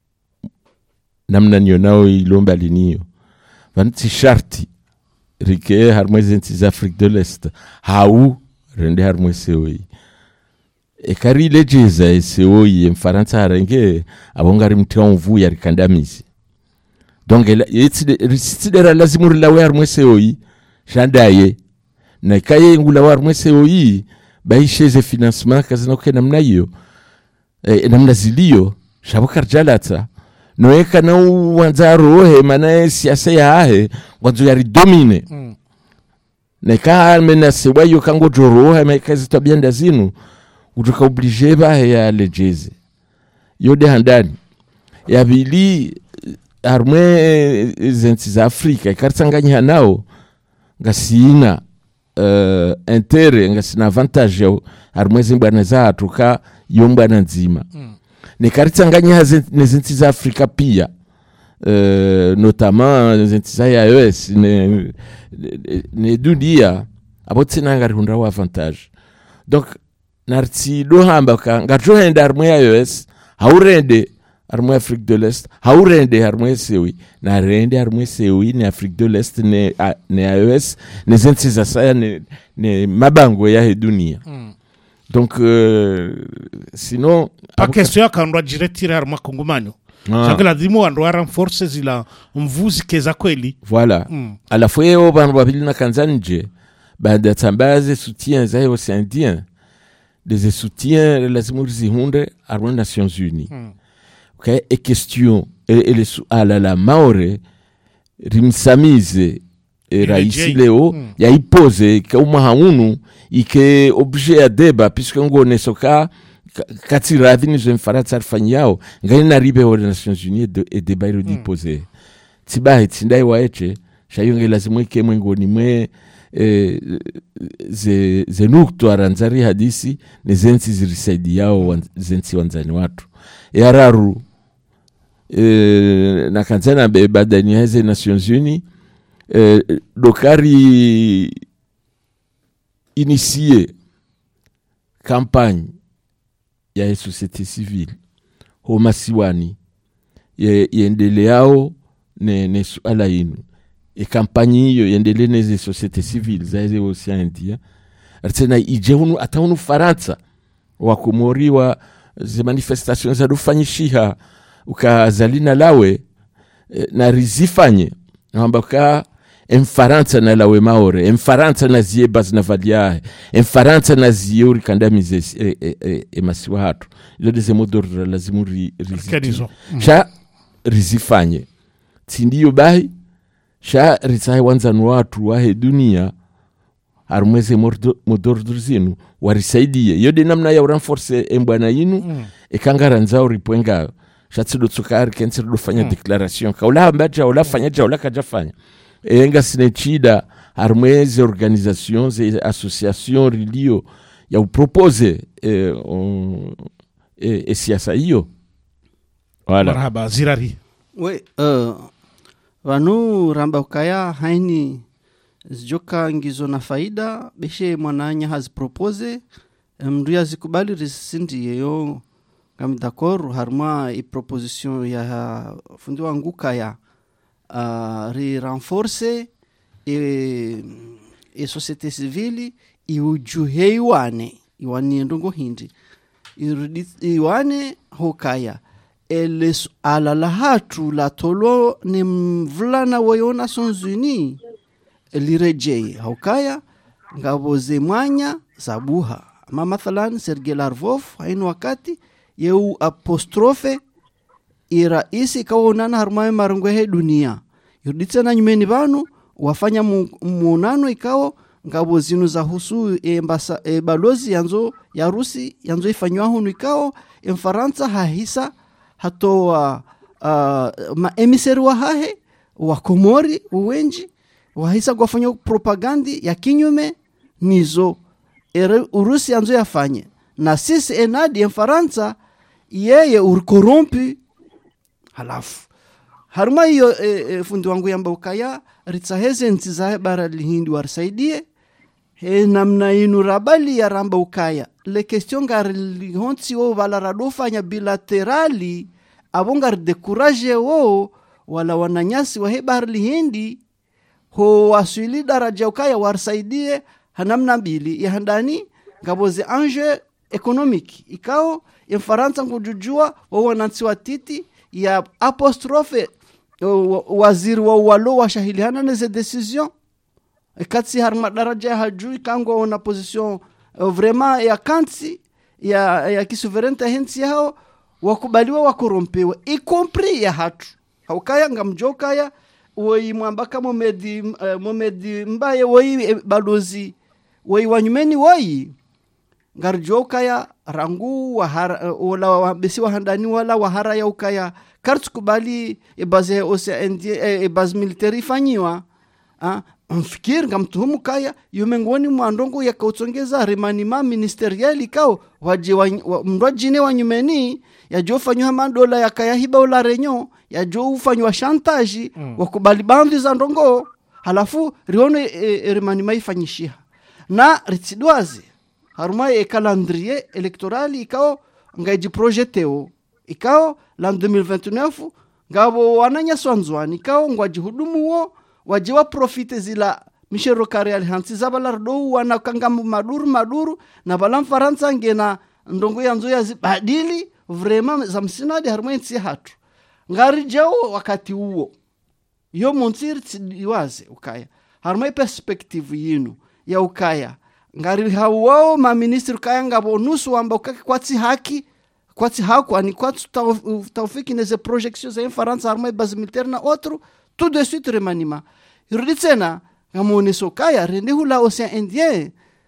namna nionao ilomba linio vanti sharti rike harmwezi za Afrique de l'Est hau rende harmwezi oi ekari lejeza seoi Mfaransa harenge abongari mtianvu ya rikandamizi. Donc risitidera lazima rilawe harmwezi oi shandaye na ikaye ngula harmwezi oi baisheze financement kazino kena mnayo namna zilio shabukar jalata noeka na wanzaro he mana siasa ya hahe wanzo yari domine na ka mena sewayo kango joro he mekazi tabianda zinu utuka oblige ba ya lejeze yode handani ya bili arme zenti za Afrika kartsanganya nao ngasina intere ngasina avantage ya arme zimbana za atuka yombana nzima nekaritsanganya nezinti za Afrika pia notamment zinti za EAS ne dunia abotsina ngarihunda wa avantage. Donc narti do hamba ka ngajo henda armwe ya EAS haurende armwe Afrique de l'Est haurende armwe sewi na rende armwe sewi ni Afrique de l'Est ne EAS ne zinti za saya ne mabango ya dunia. Donc sinon pas question quand diretira arma kongomanyo chakela dimo ando renforcer zila mvuzi keza kweli voilà à la fois au bantu babili na kanzanje banda tambaze soutien za Ocean Indien des soutiens lazima zihunde arma Nations Unies. OK, et question et les la Maore rimsamize raisi leo ya ipose kama haunu ike objet ya deba puisque ngone soka kati radini zo Mfaransa arfanyao ngani na ribe wa Nations Unies et débat iro dipose tibahe tindai waeche shayonge lazima ike ngoni mwe ze nukto aranzari hadisi ni zensi zirisaidi yao zensi wanzani watu yararu na kanzana badani heze Nations Unies dokari inisie campagne ya société civile homasiwani yendele yao ne suala inu kampanye hiyo yendele neze société civile za hizo Ocean India tena ije hunu atahunu Faransa wakomori wa ze manifestations za dufanyishiha ukazalina lawe na rizifanye ambaka Mfaransa na lawe maore Mfaransa na ziebas na valiahe Mfaransa na ziori kandamize masiwa hatu ilo deze modoro lazimu riziti sha rizifanye tindiyo bahi sha rizahe wanzanu watu wahe dunia harumweze modoro zinu warisaidie yode namna ya uranforce embwana yinu ekangara nzao ripuenga shatsido tsukari kensi rudofanya declaration kaula mbaja ula fanya jaula kajafanya enga sinechida harumweze organizations et associations rilio ya upropose siasa hiyo wala marhaba zirari we vanu ramba ukaya haini zijoka ngizo na faida beshe mwananya hazipropose mndu zikubali risindi yeyo ngam d'accord harma i proposition ya fundi wangu kaya ri renforcer e société civile iujuheiwane iwani ndongo hindi iwane hokaya eles alala hatu la tolo ni mvulana wa Nations Unies lirejei hokaya ngaboze mwanya zabuha ama mathalan Sergei Lavrov haino wakati yeu apostrophe iraisi kaonana harmaye marungwe dunia yuditse na nyumeni banu wafanya muonano ikao ngabo zinu za husu balozi yanzo ya Rusi yanzo ifanywa hunu ikao Mfaransa hahisa hatoa ma emiseri wa hahe wa Komori uwenji wahisa kufanya propagandi ya kinyume nizo Urusi yanzo yafanye na sisi enadi Mfaransa yeye urkorompi halafu haruma hiyo fundi wangu yamba ukaya ritaheze ntizahe bara lihindi warisaidie namna inu rabali ya ramba ukaya le question gar lihonti o wala radofanya bilaterali abongar dekuraje o wala wananyasi wa bara lihindi ho wasili daraja ukaya warisaidie hanamna mbili ya handani ngaboze enjeu économique ikao Mfaransa ngujujua wa wanansi wa titi ya apostrophe waziri wa walo wa shahiliana neze decision katsi harma daraja hajui kango ona position vraiment ya kansi ya kisouveraineté hensi hao wakubaliwa wakorompewa y compris ya hatu haukaya ngamjoka ya woi mwambaka momedi mbaye woi balozi woi wanyumeni woi ngarjoka ya rangu wala wabesi wahandani wala wahara ya ukaya kartu kubali baze Ocean India base military ifanyiwa mfikiri ngamtuhumu kaya yumengoni mwandongo ya kautsongeza remanima ministeriali kao waje mrajine wanyumeni ya jofanywa madola ya kaya hiba ula renyo ya jo ufanywa chantage wakubali bandi za ndongo halafu rione remanima ifanyishia na ritsidwazi haruma calendrier électoral ikao ngaji projeteo ikao la 2029 ngabo wananya swanzwani ikao ngwaji hudumu wo wajiwa profite zila mishero karial hansi zabala do wana kangamu maduru na balam Faransa ngena ndongo yanzo yazibadili vraiment za msinadi haruma nsi hatu ngari jao wakati huo yo monsir tsiwaze ukaya haruma perspective yinu ya ukaya ngari hawao ma ministri kaya ngabo nusu amba ukake kwatsi haku ani kwatsi taufiki neze projections za Faransa armée base militaire na outro tout de suite remanima riditsena ngamoneso kaya rende hula Ocean Indien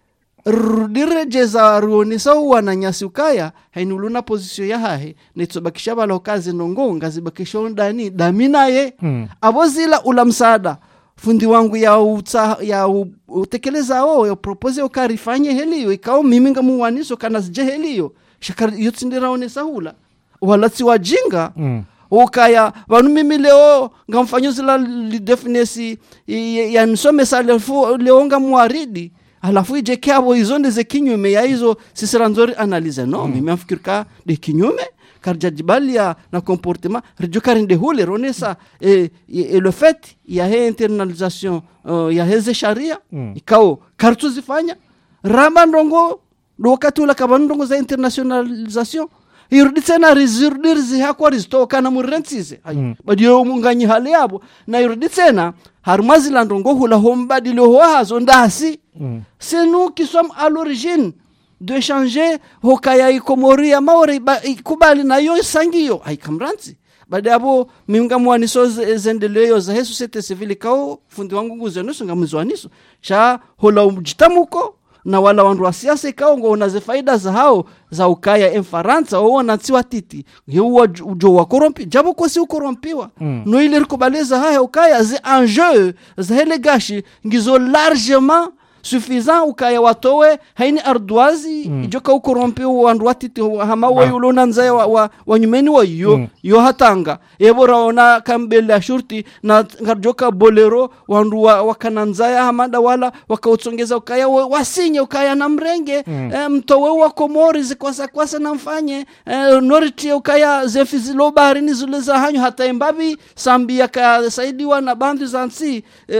rudirejeza ruonesa wananyasi ukaya hainuluna position ya hahe netsobakisha balo kazi nongo ngazibakisha ndani damina ye abozila ula msaada fundi wangu ya utekeleza ya propose ukarifanye heliyo ikao mimi ngamuwaniso kana sije heliyo shakari yotsindiraonesa hula wala si wajinga ukaya vanu mimi leo ngamfanyozi la definisi ya nisome sa leo ngamuaridi alafu ije kiabo izonde ze kinyume ya hizo sisiranzori analize no mimi afikirika de kinyume karjajibalia na comportement rejokarinde hule ronesa et le fait ya he internalisation ya heze sharia ikao kartuzifanya rama ndongo wakati ula kabandongo za internationalisation irudi tena rizurdirzi hakwa ristoka na murentsize badio munganyi hali yabo na irudi tena harmazi landongo hula hombadilo hazo ndasi c'est nous qui sommes à l'origine de changer hokaya ikomori ya maore kubali na yo sangio aikamranzi baada hapo minga mwaniso zendeleo za Yesu sete civili kao fundi wangu nguzenuso ngamuzwaniso cha hola umjitamuko na wala wandu wa siasa kao ngo unaze faida za hao za ukaya emfaransa au wanatiwa titi hiyo ujo wa korompi jabo kwa si ukorompiwa no ile rikubaleza haya ukaya ze enjeu za hele gashi ngizo largement suffisant ukaya watowe haini arduazi ijoka ukorompiwa wandu watiti hama wayulo nanza wa nyumeni wa yo hatanga ebora ona kambele shurti na ngarjoka bolero wandu wakananzaya hamada wala wakautsongeza ukaya wasinye ukaya na mrenge mtowe wa Komori zikwasa na mfanye noriti ukaya zefizilo baharini zule za hanyo hata imbabi sambia ka saidiwa na bandi zansi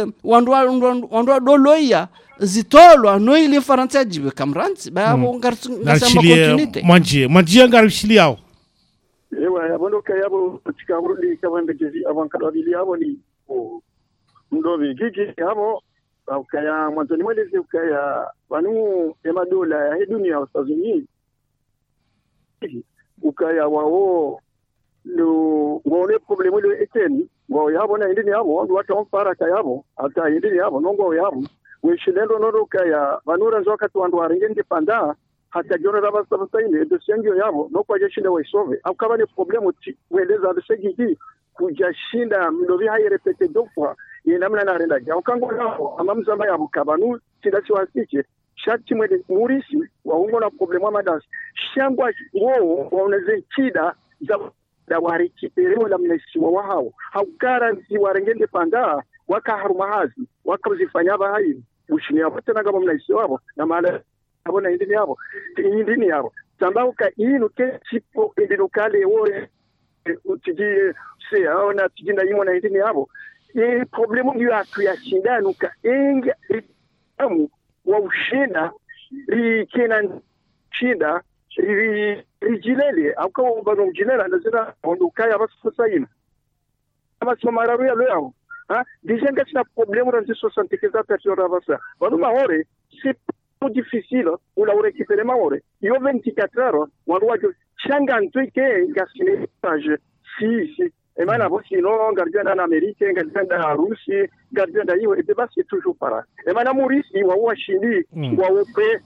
wandu doloya zitolwa no ile faransa jibe kamranzi babo ngasema continuité manjie ngarishili yao ewa yabondo kayabo chikamrudi kabande kesi avankado bili yabo ni ndovi gigi yabo ukaya mwanzo ni mwelezi ukaya banu emadola ya dunia ya Estados Unis ukaya wao lo ngone problemu le eteni wao yabo na ndini yabo watu wampara kayabo hata ndini yabo nongo yabo wishilendo noroka ya vanura zoka tuandu arengende panda hata jona raba sabasaine de sengio yabo no kwa jeshinda waisove au kama ni problemu weleza de segiki kujashinda mdovi hayi repete dokwa inamna na renda ya ukango nao amamzamba ya bukabanu tidasi wasike shati mwede murisi wa ungo na problemu madas shangwa wao waoneze chida za da warikipere la mnesi wa hao haukaranti warengende panda wakaharumahazi wakazifanya bahayi ushini hapo tena kama mnaisi wao na maana hapo na indini yao tambauka inu ke tipo indinukale wore utijie se aona tijina yimo na indini yao problemu ndio atuyashindana ka enga amu wa ushina rikena shinda rijilele au kama bado mjinela ndazira ondukaya basi sasa hivi kama somararu ya leo dijenga sina problème dans 75% d'avance. Bano mahore c'est plus difficile ou la récupérer mahore. Yo 24 heures on doit changa ntwike ngasine page si et mana bosi no gardien en Amérique gardien en Russie gardien d'ailleurs et débat c'est toujours pareil. Et mana Maurice wa washindi wa ope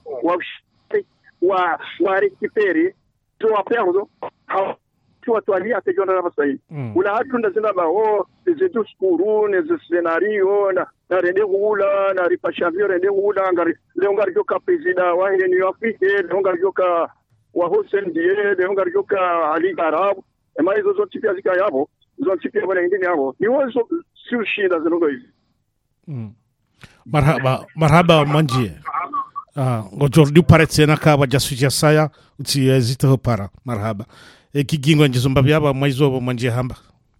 wa récupérer to perdre tu watu atejona na basai ula hatu ndazina ba zetu skuru ne scenario na rende hula na ripashavio rende hula ngari leo ngari joka president wa New Afrique leo ngari joka wa Hussein Die leo ngari joka Ali Arab ema hizo zote pia zika yabo zote pia bwana ndini yabo ni wazo sio shida zinogo hivi marhaba manjie ngojordi paretsena ka wajasuja saya uti zito para marhaba kigingo njizomba byaba maizo manje hamba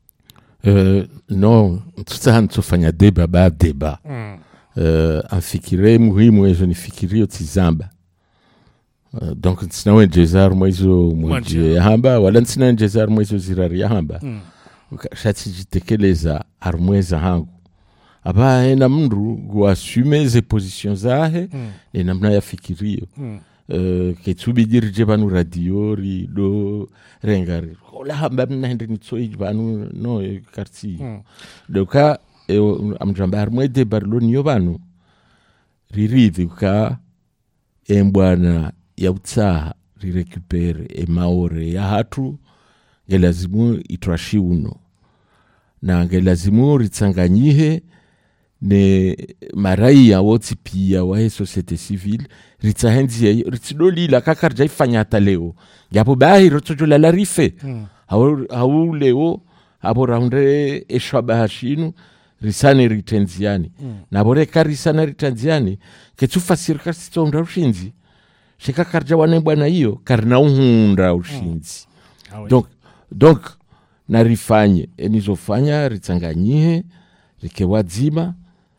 no tutafanya deba afikire muhimu ejo nifikirio tizamba donc tsinawe jezar maizo manje hamba wala tsina jezar maizo zirari hamba shati jitekeleza armweza hangu aba ena mndu guassume ze positions zahe namna yafikirio ketsubi dirje banu radio rido rengari ola hamba mnahende nitsoi banu no quartier doka amjambar mwede barlonio banu ririvi ka embwana ya utsaha rirecupere emaore ya hatu ngelazimu itrashi uno na ngelazimu ritsanganyihe ne maraia wote pia wa societe civile ritsahenzi ritsidolila kakarja ifanya hata leo yapo bahi rotojola la rife hau leo hapo raunde eshwabahashinu risane ritenziani na bore karisana ritenziani ketufasirika sitonda ushinzi shikakarja wane bwana hiyo karna uhunda ushinzi donc narifanye enizofanya ritsanganyihe rikewadzima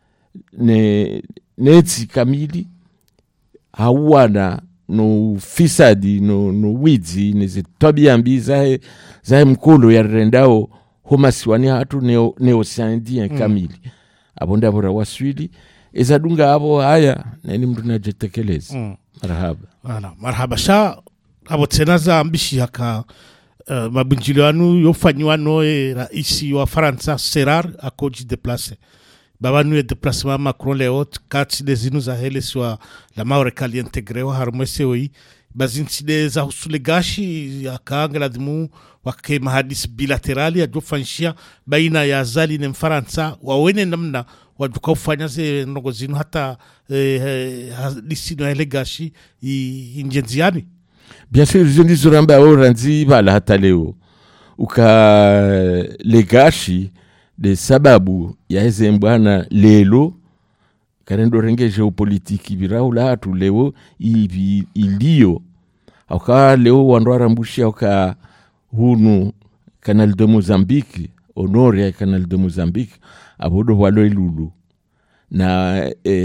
netsi kamili hauwana no fisadi no widzi nezitobia mbi zahe mkolo ya rendao homasiwani hatu neosandien kamili abonde abora waswili ezadunga abo haya nani mtu najetekeleza marhaba sha abo tena za ambishi haka mabunjiliwanu yofanyiwano raisi wa Faransa Serar akoji deplace baba nu déplacement Macron leo kati des za hele swa la maure kali integrewa harmese oi bazinti za husule gashi akaangala dimu wake mahadis bilaterali ya jofanshia baina ya Azali na Faransa wawene namna wajuka ufanya ze nogozinu hata lisino hele gashi injenziani. Bien sûr, je dis suramba oranzi bala hata leo uka legashi de sababu ya heze mbwana lelo karendo renge geopolitiki biraula hatu leo ilio auka leo wandwara mbushi auka hunu Canal de Mozambique honore ya Canal de Mozambique abodo walo ilulu na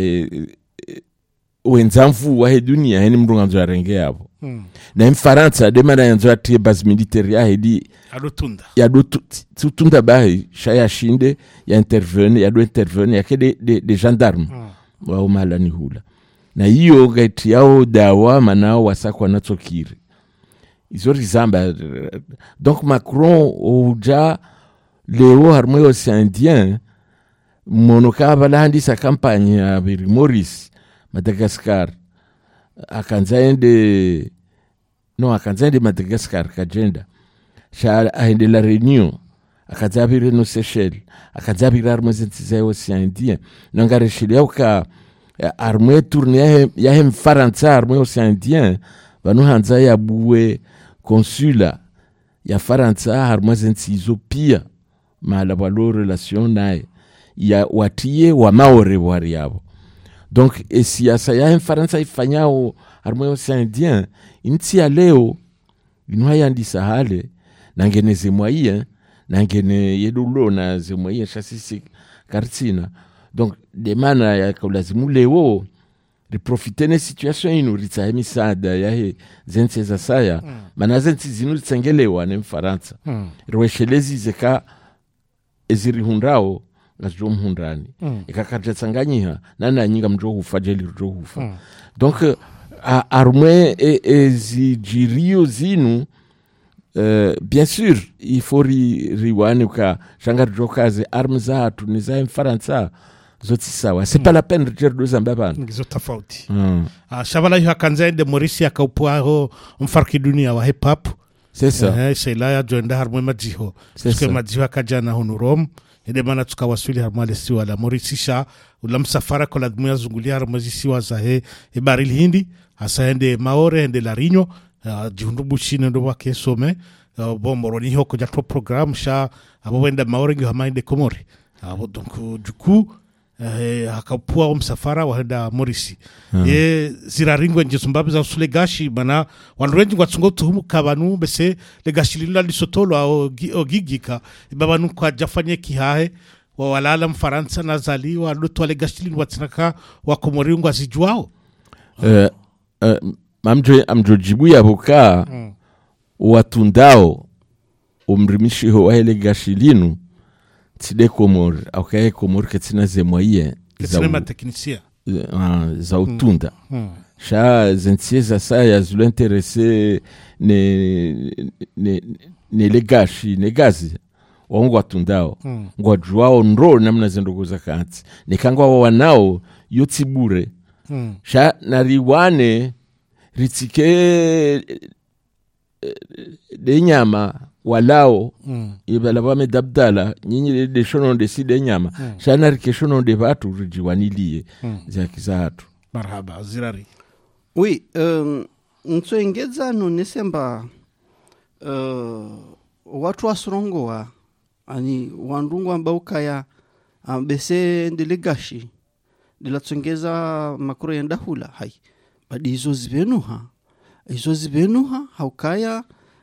wenzamfu wa dunia heni mrunganzo ya renge hapo na Faransa demana yanzo ati base militaire ya hedi ya do tutunda bahi shaya shinde ya intervenir ya do intervenir ya ke de gendarmes wa umalani hula na hiyo gati yao dawa manao wasakwa natsokiri izori zamba donc Macron oja leo harmo océanien monokaba la handisa campagne ya Maurice Madagascar akanzaende Madagascar kajenda sha aende la Réunion akazabire no Seychelles akazabire armezenti za océanien nangareshilia uka armée tourner ya hem Faransa armée océanien banu hanza ya buwe consula ya Faransa armezenti izopia mala balo relation nae ya watie wa maore wari yabo donc siasa ya Faransa ifanyao armée océanien inti ya leo inwaya ndisa hale nangene zemwaye nangene yedulo na zemwaye chasisi kartina donc demana ya kulazimu leo reprofiter ne situation inu ritsa emisada ya zense za saya manazenti zinu tsengelewa ne Faransa rweshelezi zeka eziri hundrao ngajo mhundrani ikakatya tsanganyiha nana nyinga mjo hufajeli mjo hufa donc armée ezijirio zinu bien sûr il faut riwani ka jangar jokaze armes za tu ni za Faransa zoti sawa c'est pas la peine de dire deux ambaba ngizo tofauti shabala yu hakanza de Maurice akaupwa ho mfarki dunia wa hip hop c'est ça c'est là ya joinda harmo majiho parce que majiho akajana hono Rome ede mana tukawasuli harmo siwa la Maurice sha ula msafara kola dmuya zungulia harmo siwa za baril hindi hasa ende maore ende la Rinyo jihundu bushine ndo wake some bomoro ni hoko ja top program sha abo wenda maore ngi hamainde Komori abo donc du coup akapua msafara waenda Maurice ye ziraringwe nje Zimbabwe za usule gashi bana wanrenji ngwatsungo tuhumu kabanu bese le gashi lila lisotolo au ogigika babanu kwa jafanye kihahe wa walala Mfaransa na Zali wa luto le gashi lili watsinaka wa Komori ngwa zijuao amjojibu ya boka watundao umrimishiho wa hele gashilinu tide Komori aukaye Komori ketina zemwaye za utunda sha zentie za saya zulu interese ne legashi negazi wangu watundao ngwa juao nro namna zendogoza kanti nikangwa wanao yotibure sha nariwane ritike de nyama walao ibala wame dabdala nyinyi de shono de side nyama shana rikeshono de watu rijiwanilie za kizatu. Marhaba Zirari. Oui, ntsengeza no nesemba watu wasrongoa ani wandungu ambao kaya ambese ndelegashi dilatsongeza makro yenda hula hai badi izo zibenuha haukaya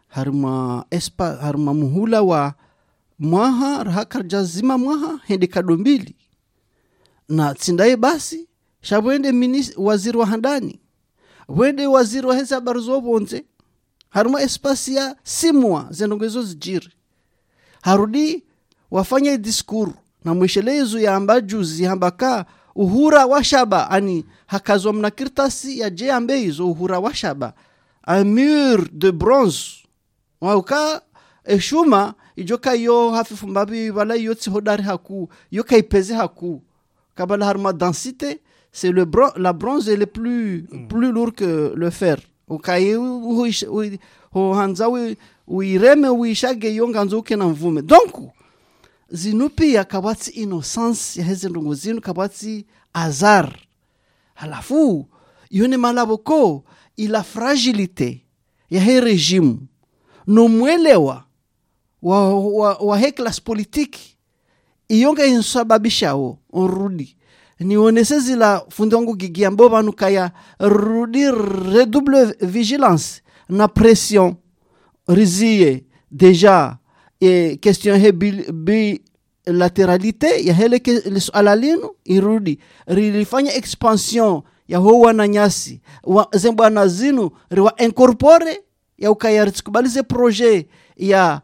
harma muhula wa mwaha rahakarja zima mwaha hende kadombili na tsindaye basi shabwende waziri wa handani wende waziri wa hesa barzo bonze harma espasia simwa zenongezo zijiri harudi wafanya diskuru na mwishelezo ya ambajuzi hambaka uhura wa shaba ani hakazwa mnakirtasi ya je ambezo uhura wa shaba un mur de bronze wauka eshuma ijoka yo hafifu mbabi wala yotsi hodari haku yo kaipeze haku kabala harma densité c'est la bronze est le plus lourd que le fer ukai ho hanzawi uireme uishage yonganzo ukena mvume donc zinupi ya kabati innocence ya hezi ndungu zinu kabati azar halafu yone malaboko ila fragilité ya he regime no mwelewa wa he class politique iyonga insababishao onrudi nionese zila fundi wangu gigi ambo banukaya rudi redouble vigilance na pression rizie déjà et question bilateralité ya hele alalinu irudi rilifanya expansion ya huwa na nyasi zembo na zinu riwa incorpore ya ukaya ritukubalize projet ya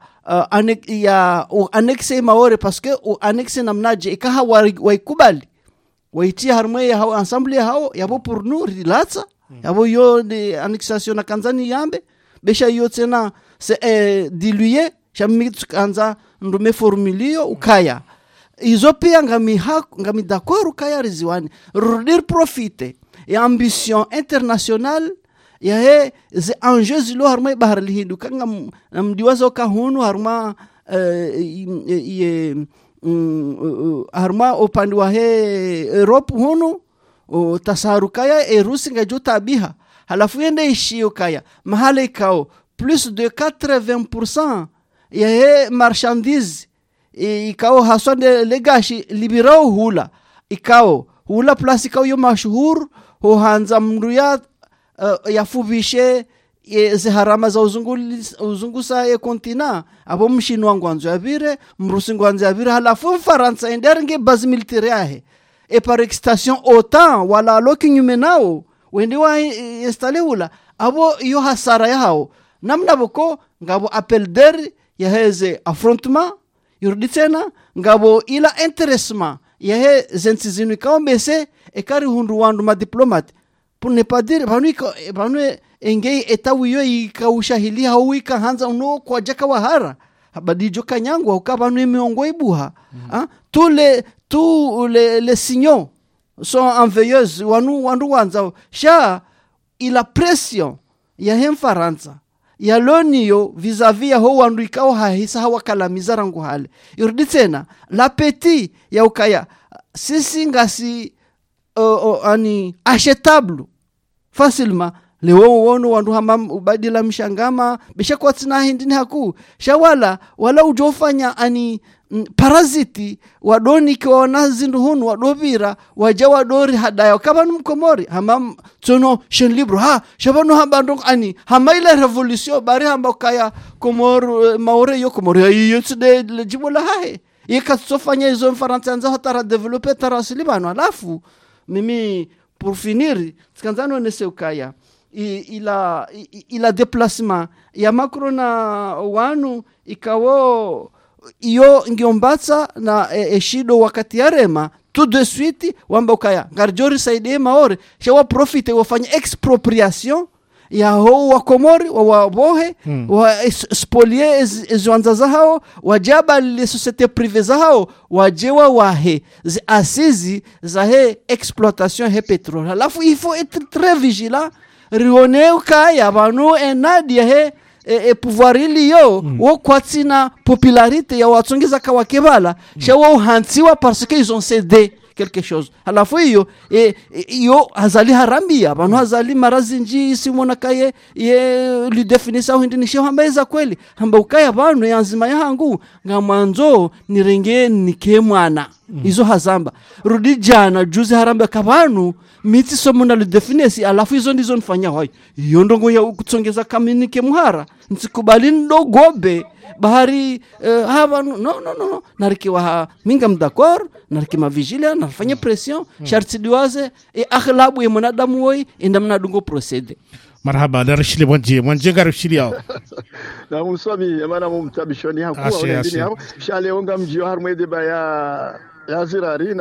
annexe maore parce que annexe namnaje ikaha waikubali waitia harmonie ya hao ensemble ya hao yabo pour nous rilatsa yabo yo de annexation na kanzani yambe besha yo tena c'est dilué chamit kanza ndume formulio ukaya izo pia ngami d'accord ukaya riziwani rudir profite ya ambition internationale ya he ze enjeux zilo harma bahar lihindu kanga mdiwazo ka hunu harma harma upande wa he Europe hunu tasarukaya Rusi ngajuta biha halafu yende ishio kaya mahali kao plus de 80% ya he marchandise ikao hasonde legashi libirao hula ikao hula plus ikao yo mashuhur ho hanza mruya yafubishe ze harama za uzungusa ya kontina abo mshinu wangu wanzo yabire mrusingu wanzo yabire halafu Faransa enderenge base militaire yahe et par extension OTAN wala loki nyume nao wende wa installe hula abo yo hasara yao namna boko ngabo appel d'air ya heze affrontement yurdi tena ngabo ila intéressement ya he zentizinu kaombese ekari hundu wandu ma diplomate pour ne pas dire banu engei etawiyo ikaushahilia hauika hanza uno kwa jaka wahara habadijo kanyangu ukabanu miongo ibuha tous les signaux sont enveilleuses wandu wanza sha ila pression ya hem Faransa ya loniyo vis-à-vis ya ho wandu ikao hahisa hawakalamiza rangu hale yurdi tena l'appétit ya ukaya sisi ngasi ani achetable facilement lewo wono wandu hamam ubadila mshangama bisha kwa tsina hindini haku shawala wala ujofanya ani paraziti wadoni kwa nazindu hunu wadobira wajawa dori hadayo kama mkomori hamam tsono shen libro shabano habando ani hamaila revolution bari hamba kaya komor maore yo komori yitsde jibola hahe yekatsofanya izo Faransa nza hatara developer tarasilibano alafu mimi pour finir tkanzano nese ukaya ila déplacement ya Macron na wanu ikawo iyo ngiombatsa na eshido wakati yarema tout de suite wamba ukaya ngarjori saidie maore shawa profite wafanya expropriation ya ho wa Komori wa bohe wa spolier ezwanza zao wajaba les sociétés privées zao wajewa wahe asizi za he exploitation he pétrole alafu il faut être très vigilant rione ukaya banu enadi he pouvoir iliyo wo kwatsina popularité ya watsongeza kawakebala shawo hantsiwa parce que ils ont cédé quelque chose halafu hiyo iyo hazali harambia banu hazali marazinji simona kaye ye li definisa hindi nisho hambeza kweli hamba ukaya banu yanzima yangu ngamanzo nirenge nikemwana izo hazamba rudi jana juzi harambia kabanu miti somona li definisi alafu izo ndizo nfanya hoy iyo ndongo ya kutsongeza kaminike muhara nsikubali ndogobe bahari haba no narikiwa minga mdakor narikima vigilia nafanya pression sharti diwaze akhlabu ya mwanadamu woi enda mnadungo procede marhaba darashile mwanje garashile yao na msomi maana mumtabishoni hakuwa wengine hapo shaleonga mjio harmwede ya zirari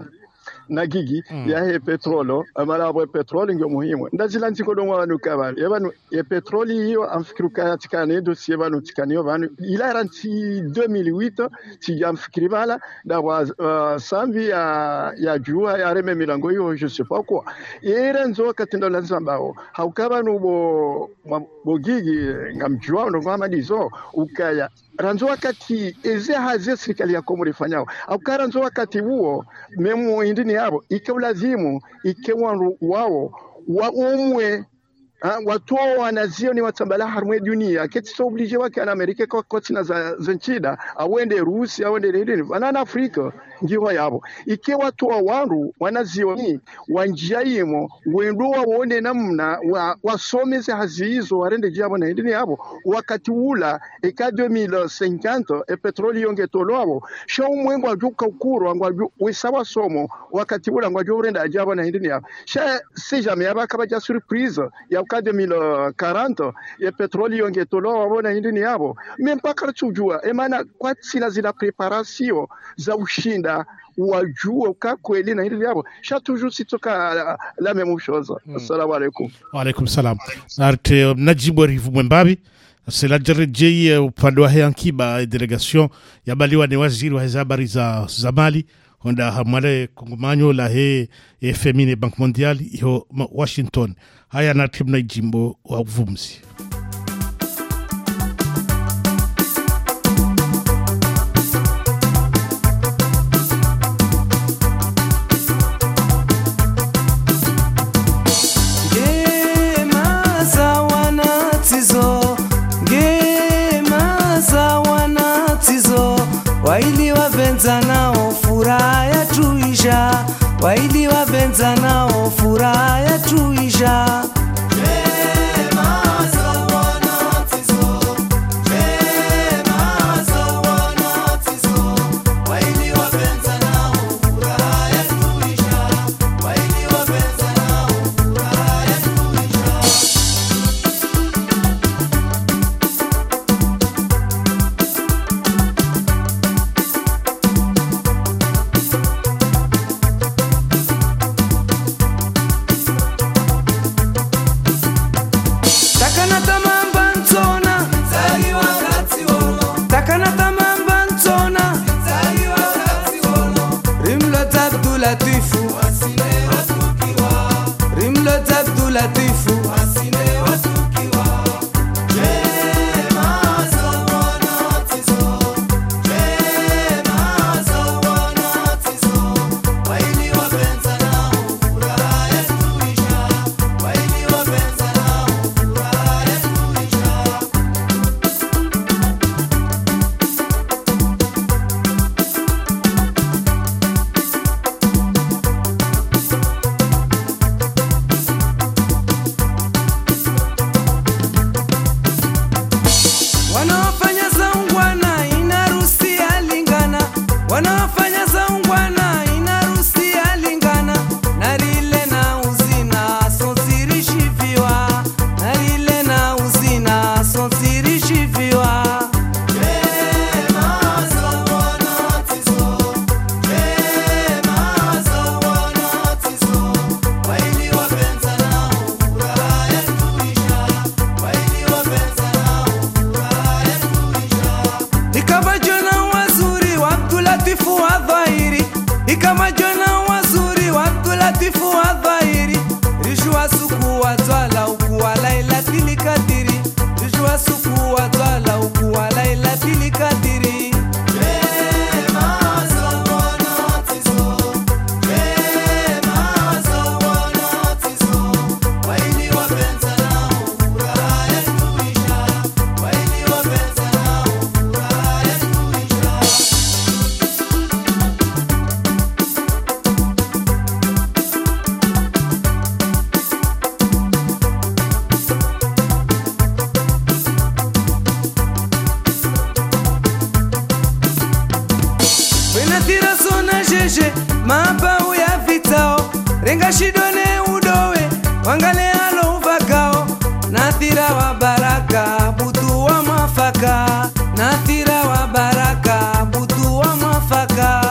na gigi ya petrolo amara abo petroli ndio muhimu ndazila ntiko dongo wanu kabali yabanu ya petroli hiyo amfikiruka tikane dossier banu tikane banu ila ranti 2008 tijamfikiri bala da sambi ya jua ya reme milango hiyo je sais pas quoi era nzo katendo la zambao haukabanu bo gigi ngamjua ndo ngama dizo ukaya ranzo wakati eze haze serikali ya Komoro ifanyao akara ranzo wakati huo memu indini yabo ikelazimu ikewanru wao wa umwe watu wanazio ni watambala harmwe dunia keti so oblige wake na Amerika kwa kotina za nchida awende Rusi awende nini banana Afrika ngiho yabo ike watu wanru wanazio ni wanjiaimo wendo waone namna wasomeze hazizo warende jabo na ndini yabo wakati ula eka 2050 petroli yongetolwabo sho mwengo ajuka ukuru ngwa wesawa somo wakati ula ngwa jorenda jabo na ndini yabo sha si jamais yabaka baja surprise ya ka 2040 ya petroli yongetolwa wabona ndini yabo mpaka tujua maana kwa sina zina preparation za ushinda wajua kwa kweli na ndini yabo sha toujours sitoka la même chose. Assalamu alaykum. Wa alaykum salam. Arte Najibu Rivu Mwembabi c'est la direjei upande wa Yankiba delegation ya baliwa ni waziri wa habari za Mali honda hamale kongomanyo la FMI Bank Mondial yo Washington haya na timu na jimbo wa Vumzi. Waili wavenza nao furaha ya tuisha, waili wavenza nao furaha ya tuisha. mapa uya vitao renga shidone udowe wangale alo uvakao nathira wa baraka butu wa mafaka nathira wa baraka butu wa mafaka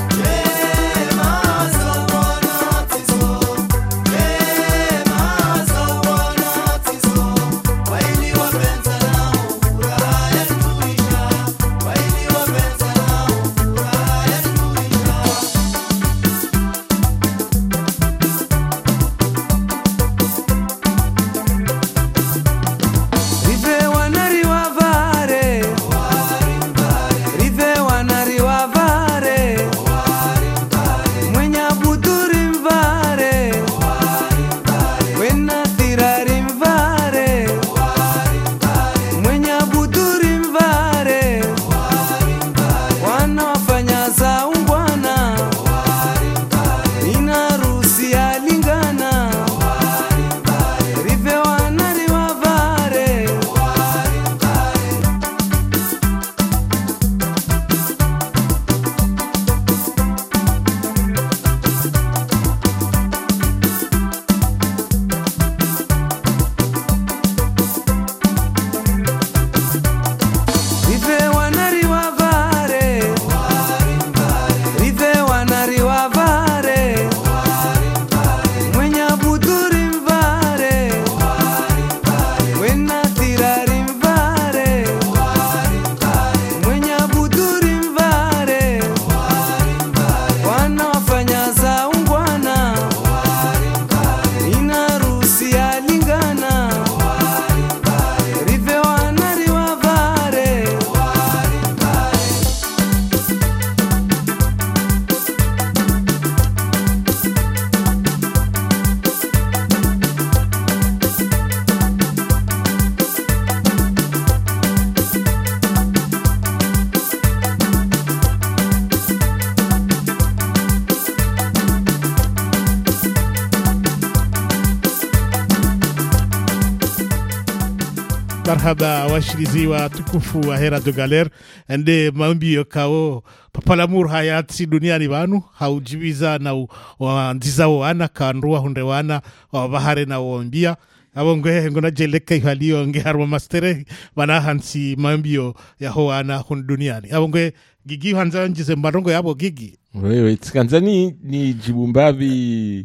Marhaba washirizi wa tukufu wa Radio Galère ende maombi yokao papalamur hayati duniani wanu haujibiza na wandiza wana kanrua hunde wana wabahare na waombia abongwe ngona jeleka ihaliyo nge harwa mastere wana hansi maombi ya hoana hun duniani abongwe gigi hanza njize marongo yabo gigi wewe tsanzani ni jibumbavi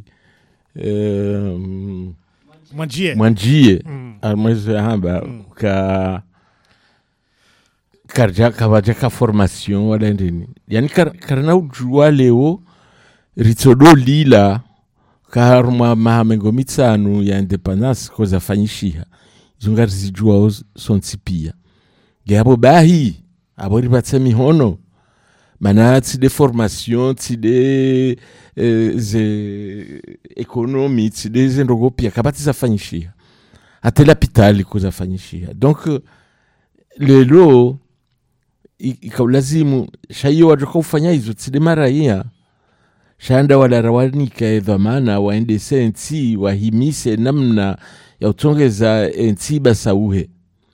Mwanjie mwezi hamba ka formation wala ndini yani karna ujua leo ritsodo lila karma mahamengo mitsanu ya independence koza fanyishiha zungari zijua sonsipia gabo bahi abori batsemi hono mana de formation de ze economy de zendogopia kabati zafanyishia atela pitali kuzafanyishia donc lelo ikalazimu shayo wajoka kufanya hizo tside maraia shanda wala rawanika edhamana waende sensi wahimise namna ya utongeza entiba sauhe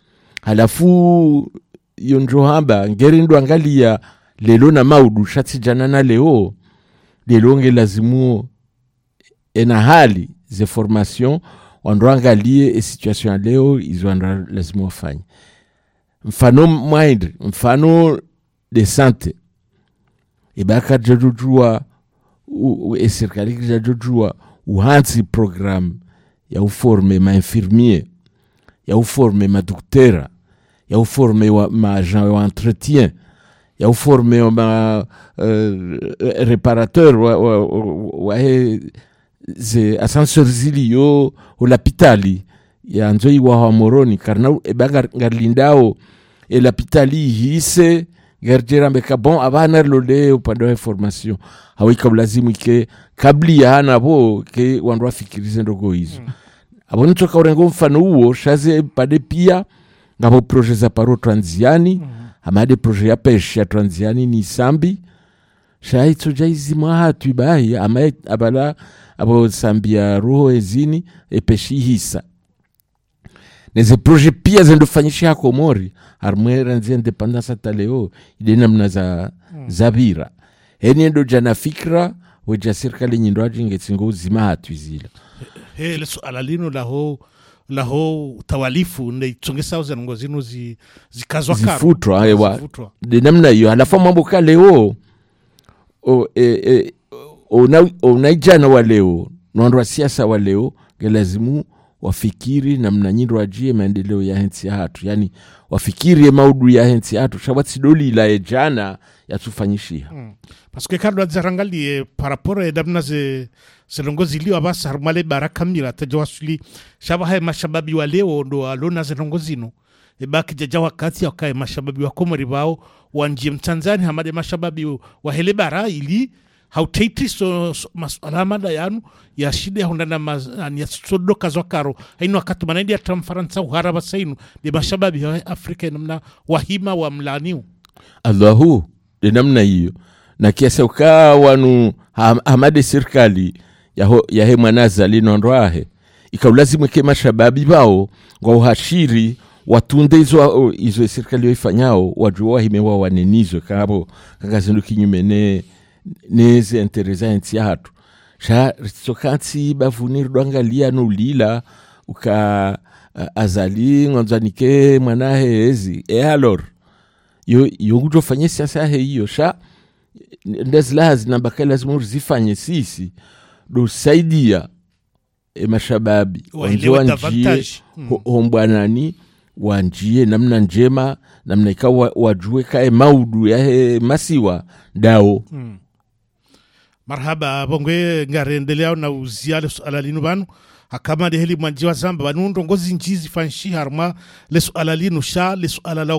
halafu yonjo hamba ngerindo angalia lelo na maudu shati jana na leo nge lazimu ena hali ze formation wando angalie situation leo izo lazimu wafanya mfano mwindri mfano de sante ibaka jajujua serikali jajujua uhansi program ya uforme ma infirmier ya uforme ma docteur ya uforme ma agent wa entretien ya uforme ma réparateur wa ze ascenseur zilio ulapitali ya nzoi wa moroni karna ebaga ngarlindao elapitali hise gerjera mbeka bon abana lole upande wa formation hawika lazimu ke kabli ya hana bo ke wandu afikirize ndogo hizo abo nitoka urengo mfano huo shaze pade pia ngabo projet za paro transiani amade projet ya peshe ya transiani ni sambi shaitso jaizi mahatu ibai amae abala abo sambia roho ezini epeshi hisa neze projet pia zendofanyisha Komori armwera nzi independence taleo ide namna za zabira eni ndo jana fikra weja serikali nyindo ajinge tsingo uzima hatu izila le suala lino laho tawalifu ndaichongesa uzenongo zinu zikazwa karo zifutwa ewa de namna hiyo alafu mambo ka leo unaijana wa leo nondo wa siasa wa leo gelazimu wafikiri namna nyindo ajie maendeleo ya hensi hatu yani wafikiri maudu ya hensi hatu shabatsidoli ila ejana yatufanyishia paske kando zarangalie paraporo edamna zelongozi liwa basa harumale baraka mila tajawasuli shaba hai mashababi wa leo ndo alona zelongozino baki jaja wakati wakae mashababi wa komori bao wanjie mtanzani hamade mashababi wa hele bara ili hauteiti masuala mada yanu ya shida ya hundana ya sodoka zwakaro hainu wakati manaindi ya tramfaransa uharaba sainu de mashababi wa Afrika namna wahima wa mlaniu Allahu de namna hiyo na kiasa ukaa wanu hamade serikali ya he mwanaza linondoahe ikaulazimu ke mashababi bao kwa uhashiri watunde izo serikali yoifanyao wajua himewa wanenizwe kabo kakazindu kinyume neze interesa nti hatu sha sokanti bavunir dwangalia no lila uka azali ngonzanike mwanahe ezi alor yo kutofanya siasa hiyo sha ndezlazi na bakala zifanye sisi do saidia mashababi wanjie hombwanani wanjie namna njema namna ikawa wajue kae maudu ya masiwa dao marhaba bongwe ngarendelea na uziale suala linu banu hakama de heli manjiwa zamba banu ndongozi njizi fanshi harma le suala linu sha le suala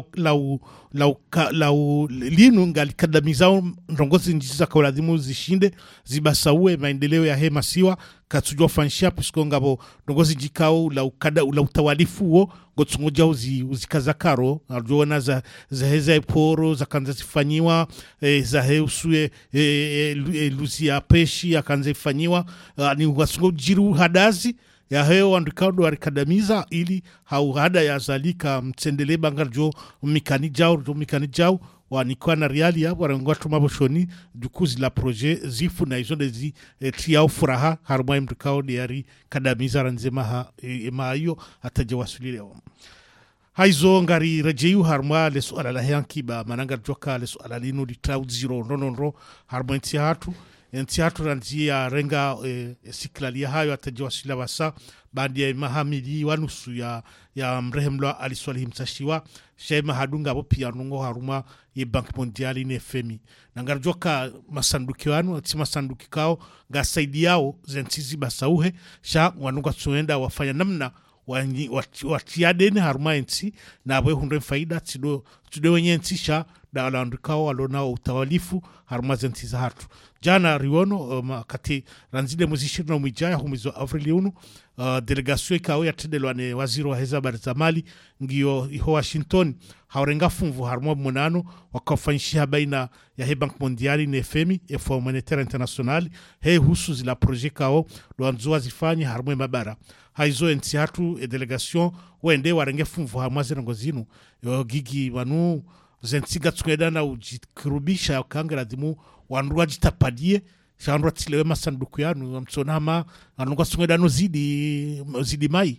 lau linu ngalikadamizao ndongozi njizi za kauladimu zishinde zibasaue maendeleo ya hema siwa katujua fanshia pisko ngabo ndongozi njikao la utawalifu wo gotsungoja uzikazakaro arjona za heza eporo za kanza zifanyiwa za heusue luzi ya peshi ya kanza zifanyiwa ni wasungo jiru hadazi ya heo andikado warikadamiza ili hauhada ya zalika mtsendele bangarjo mikanijao wanikuwa na reali ya warangwatu maboshoni dukuzi la proje zifu na izo nezi triao furaha harumwa mdukao diari kadamiza ranzema maayo ataje wasulile wa haizo ngari rejeyu harumwa le suala la heankiba mananga joka le suala linu di cloud zero nononro harumwa nti hatu ranzia renga siklalia hayo ataje wasulile wasa bandi ya mahamidi wanusu ya mrehemlo aliswali mtashiwa shema hadunga hapo pia nungo haruma ye Bank Mondiali ni FMI nangarjoka masanduki wanu ati masanduki kao gasaidi yao zensizi basauhe sha wanunga tsuenda wafanya namna watiadeni haruma ensi na abwe hundre faida tude wenye ensi sha da alandukao walona utawalifu haruma zensiza hatu jana riwono kati ranzide muzishiri na umijaya humizo Avrili unu delegasio ikao ya tedelwane waziri wa heza barizamali ngiyo iho Washington haurenga funvu harumwa munano wakafanyishia baina ya he Bank Mondiali ni FMI Effort Monetaire International he husu zila proje kao doanzuwa zifanyi harumwe mabara haizo ensi hatu delegation wende warenge funvu harumwa zinangozinu gigi wanu zensiga tsukeda na ujikirubisha wakangela dimu wanruwa jitapadie shandwa tilewe masanduku yanu msonama anunga sungeda no zidi mai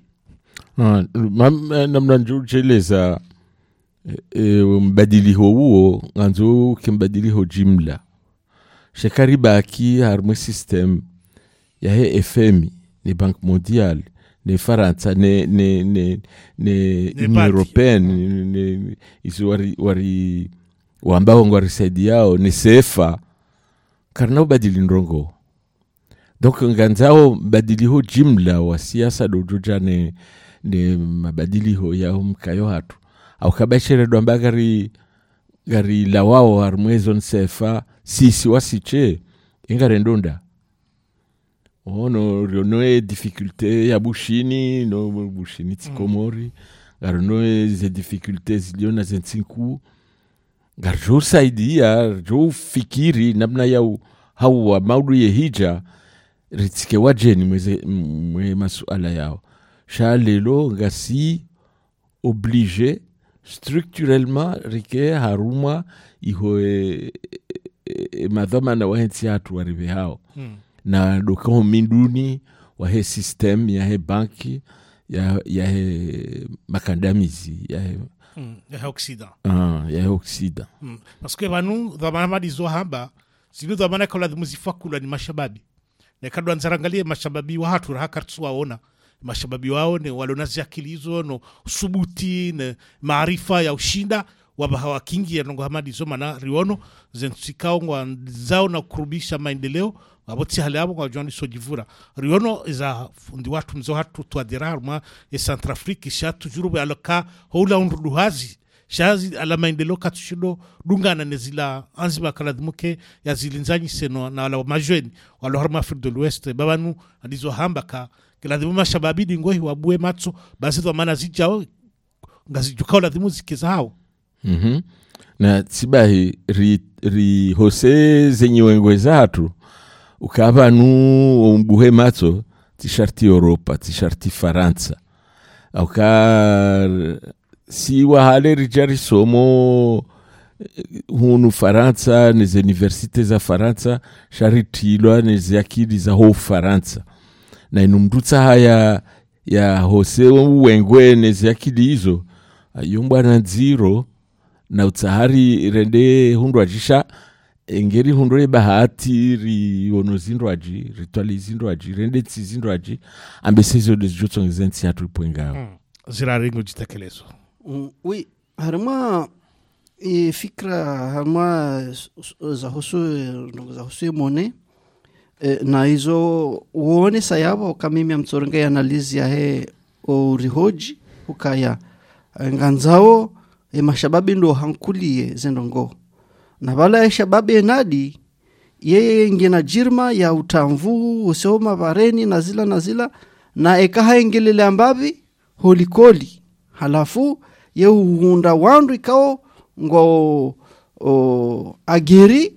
namna njujeleza mbadiliho huo nganzo kimbadiliho jimla shekariba aki harmwe system ya he FMI ni Bank Mondial ni Faransa ni European ni isu wari wambao ngwari saidi yao ni sefa karna badili ndrongo donc nganzao badiliho jimla wa siasa dojoja ne mabadiliho ya mkayo hatu au kabashere doamba gari la wao harmwezo nsefa sisi wasiche ingarendonda ono rionoe difficulté ya bushini no bushini tikomori garnoe ze difficultés ziliona zensinku garjo saidia jo fikiri namna ya hawa maudu ye hija ritike wajeni mwe masuala yao shalelo ngasi obligé structurellement rike haruma iho madhamana wahensi hatu warive hao na dokao minduni wahe system ya he banki ya he makandamizi ya he oxida ya he oxida parce que banu dhamana madizo hamba sinu dhamana kwa lazima zifakula ni mashababi na kadwa nzarangalie mashababi wa hatu hakartu waona mashababi wao ni walonazi akilizo no subuti na maarifa ya ushinda wabahawa kingi ya nongo hamadi zoma na riono zentusikao ngwa zao na kurubisha maendeleo waboti hale hapo kwa juani sojivura riono iza fundi watu mzo hatu tuadira haruma ya Centrafrique shatu jurubu aloka houla unruduhazi shazi ala maendeleo katushido dungana nezila anzima kaladmuke ya zilinzanyi seno na wala majweni wala haruma Afrique de l'Ouest babanu adizo hamba ka kiladhimu mashababidi ngohi wabuwe matso basi dwa mana zijao ngazijukao ladhimu zikeza hao na tsibahi ri hose zenye wengwe zatu ukaba nu mbuhe matso tisharti Europa tisharti Faransa auka si wahale rijari somo hunu Faransa neze universite za Faransa sharitilwa neze akili za ho Faransa na inumdutsa haya ya hose wengwe neze akili hizo yombwa na zero na utsahari rende hundwajisha engeri hundwe bahati ri onozindwaji rituali zindwaji rende tsizindwaji ambesezo desjotsongzensi hatu poinga ziraringo jitekelezo oui harma fikra harma za husu mone na hizo uone sayabo kamimi amtsorenga analizi ya he urihoji ukaya nganzao mashababi ndo hankulie zendongo na bala ya shababi enadi yeye ngina jirma ya utamvu usoma bareni na zila na ekaha engelele ambabi holikoli halafu ye uunda wandu ikao ngo agiri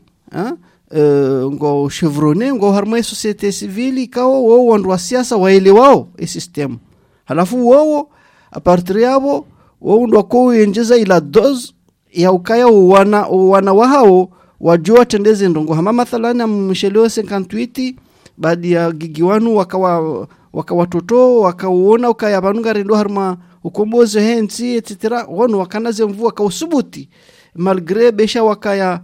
ngo chevrone ngo harma societe civile ikao wao wandu wa siasa waelewao e system halafu wao apartiri yabo wao ndo kwa enjeza ila doz ya ukaya wana wahao wajua tendeze ndongo hama mathalani msheleo 58 baada ya gigiwanu wakawatoto wakaona ukaya banunga rendo harma ukomboze hensi etc wano wakanaze mvu wakausubuti malgré besha wakaya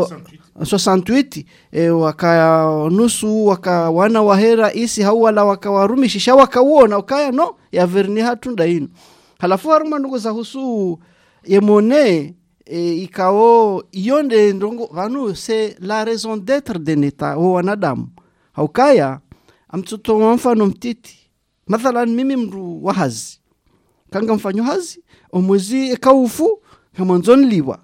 68 wakaya nusu wakawana wahera isi hawala wakawarumishisha wakauona ukaya no ya verni hatunda ino halafu haruma ndugu za husu yemone ikao yonde ndongo vanu c'est la raison d'être de neta wa wanadamu haukaya amtoto mfano mtiti mathalan mimi mru wahazi kanga mfanyo hazi omwezi ekaufu kamonzon liwa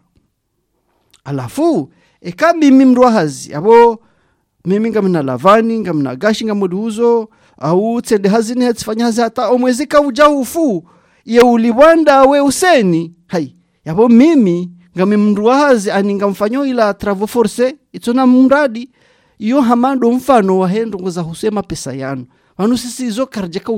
alafu eka mimi mru wahazi abo mimi ngamna lavani ngamna gashi ngamuduzo au tsende hazini hetsifanya hazi hata omwezi kauja ufu ye uliwanda we useni hai yabo mimi ngami mnduahazi aningamfanyo ila travel force itona mradi iyo hamando mfano wa hendo ngoza husema pesa yanu wanu sisi izo karjeka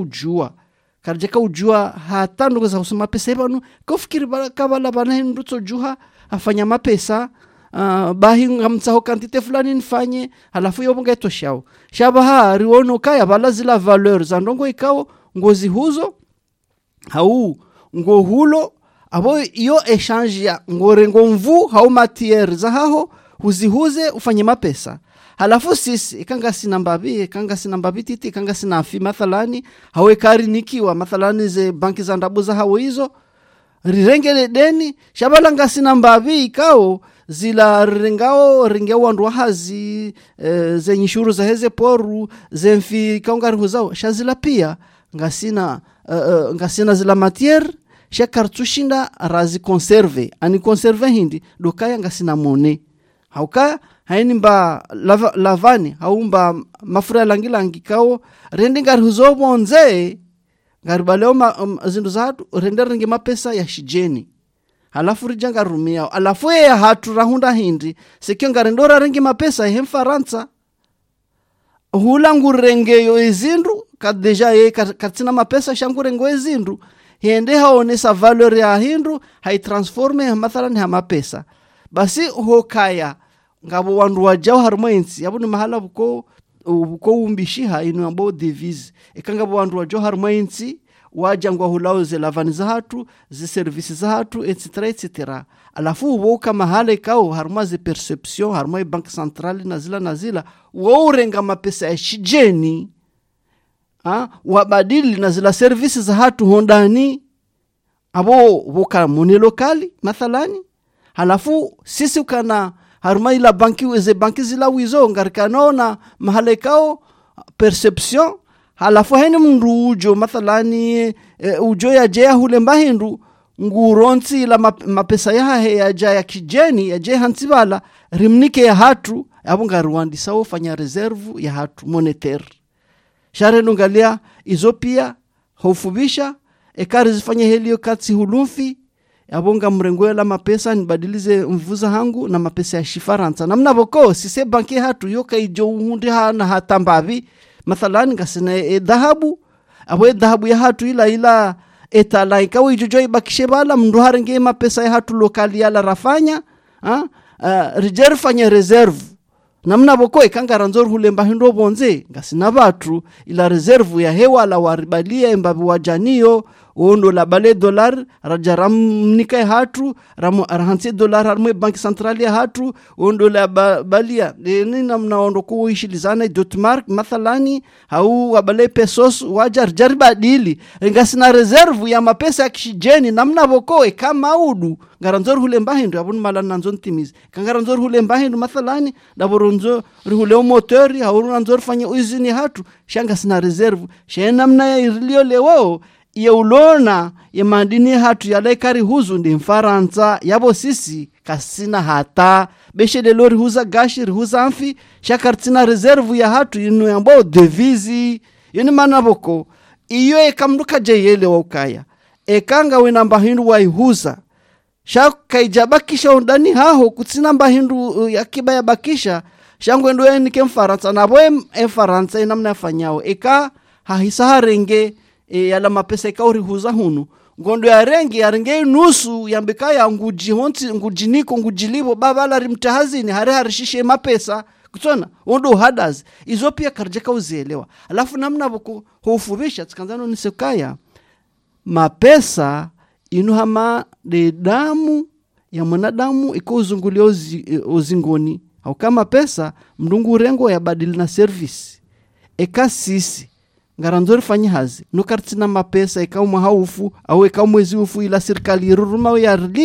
ujua hata ngoza husema pesa yanu kofikiri kabala bana hendo tsojuha afanya mapesa bahi ngamtsaho kantite fulani nifanye halafu yo bunga etoshao shabaha riono kaya bala zila valeurs andongo ikao ngozi huzo hau ngo hulo abo iyo exchange ya ngorengo mvu hau matiere za haho huzihuze ufanye mapesa halafu sisi ikanga sina mbabi titi ikanga sina afi mathalani hawe kari nikiwa mathalani ze banki za ndabu za hawo hizo rirengele deni shabalanga sina mbabi ikao zila ringeo wandu hazi zenye shuru za heze poru zemfi kaungari huzao shazila pia ngasina zila matiere shakartushinda razi conserve ani conserve hindi dokaya ngasina mone hauka haini mba lavani haumba mafura langilangi kao rendi ngari huzobo nze ngari baleo zindu zatu rende ringi mapesa ya shijeni halafu rijanga rumia alafu ya hatu rahunda hindi sikio ngari ndora ringi mapesa ya Faransa hula ngurengeyo izindu kadeja ye katina mapesa shangurengo izindu hende haonesa valeur ya hindu hai transforme mathalan ha mapesa basi hokaya ngabo wandu wajao harma ensi yabo ni mahala buko umbishiha inu ambo devise ekangabo wandu wajao harma ensi wajangwa hulao ze lavani za hatu ze servisi za hatu etc. Alafu woka mahala ikao harma ze perception harma bank centrali na zila waurenga mapesa ya shijeni wabadili na zila servisi za hatu hondani abo woka muni lokali mathalani. Halafu sisi ukana haruma ila banki zila wizo ngarikanaona mahalekao perception. Halafu heni mndu ujo mathalani ujo ya jaya hule mbahindu nguronti ila mapesa yahe ya jaya kijeni ya jaya hantibala rimnike ya hatu abo ngaruandi sao fanya reserve ya hatu monetaire. Share nungalia izo pia haufubisha ekari zifanya helio katsi hulumfi abonga mrengwela mapesa nibadilize mvuza hangu na mapesa ya shifaransa namna boko sise banki hatu yoka ijo hundi hana hatambavi mathalani ngasina dhahabu abo dhahabu ya hatu ila etala ikawa ijojo ibakishe bala mndu harenge mapesa ya hatu lokali yala rafanya reserve fanya reserve namna boko ikangara nzor hulemba hindo bonze ngasina batu ila reserve ya hewa la waribalia embabi wajaniyo ondo la bale dollar rajaram nika hatu ramu arhanse dollar harmu banki centrali hatu ondo la balia ni namna ondo kuishilizana dotmark mathalani au wabale pesos wajar jarbadili ngasina reserve ya mapesa ya kishijeni namna boko kama udu garanzor hulemba hindo abun malana nzon timiz kangaranzor hulemba hindo mathalani daboronzo rihule motori hauru nzor fanya uzini hatu shanga sina reserve namna ya ilio lewo ya ulona ya mandini hatu ya lekari huzu ndi mfaransa yabo sisi kasina hata beshe de lori huza gashi huza amfi shakartina reserve ya hatu inu yambo devisi yoni manaboko iyo ekamduka jeyele wa ukaya ekanga wenamba hindu wa ihuza shaka ijabakisha undani haho kutsina mba hindu ya kiba ya bakisha shangu endo ya nike mfaransa na boe mfaransa inamna yafanyao eka hahisa harenge yala mapesa ikauri huza hunu ngondo ya renge nusu yambika ya ngujiniko ngujilibo babala rimtahazini harishishe mapesa kutona ondo hadas izo pia karjeka uzielewa. Alafu namna boko hufubisha tsikanzano nisekaya mapesa inuhama de damu ya mwanadamu iko uzungulio uzingoni au kama pesa mdungu rengo ya badili na service eka sisi ngaranzori fanyi hazi nukartina mapesa eka umahaufu au eka mwezi ufu ila serikali iruruma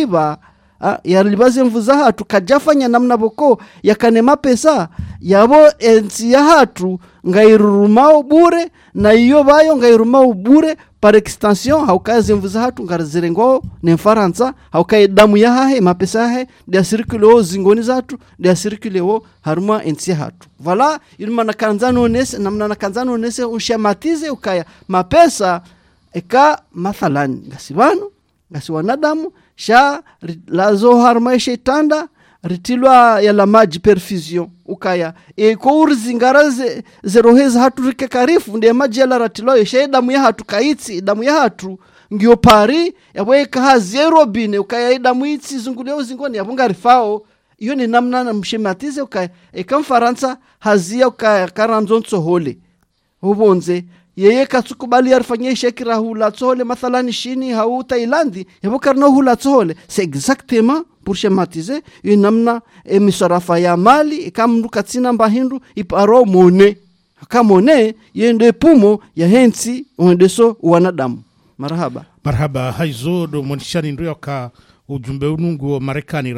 ya riba zemvuza hatu kajafanya namna boko yakane mapesa yabo ensi ya hatu ngairurumao bure na iyo bayo ngairurumao bure par extension hauka zemvuza hatu ngarazirengo ne Faransa hauka damu ya hahe mapesa hahe dia circuleo zingoni zatu dia circuleo haruma ensi hatu vala ilma nakanzano nese namna nakanzano nese ushamatize ukaya mapesa eka mathalani ngasibano ngasiwanadamu sha lazo harma shetanda ritilwa ya la maji perfusion ukaya ko urzingara zeroheza hatu rike karifu ndiye maji ya la ratilo sha damu ya hatu kaitsi damu ya hatu ngio pari yabweka ha zero bine ukaya damu itsi zunguleo zingoni yabunga rifao iyo ni namna na mshematize ukaya eka Faransa hazia ukaya karanzonso hole ubonze yeye katsukubali arfanye shekira hula tsole mathalani shini hau Tailandi yabo karno hula tsole c'est exactement pour schématiser une namna emisarafa ya mali kamndu katsina mbahindu iparo mone kamone yende pumo ya hensi ondeso wanadamu marhaba haizo do monishani ndio ka ujumbe unungu wa Marekani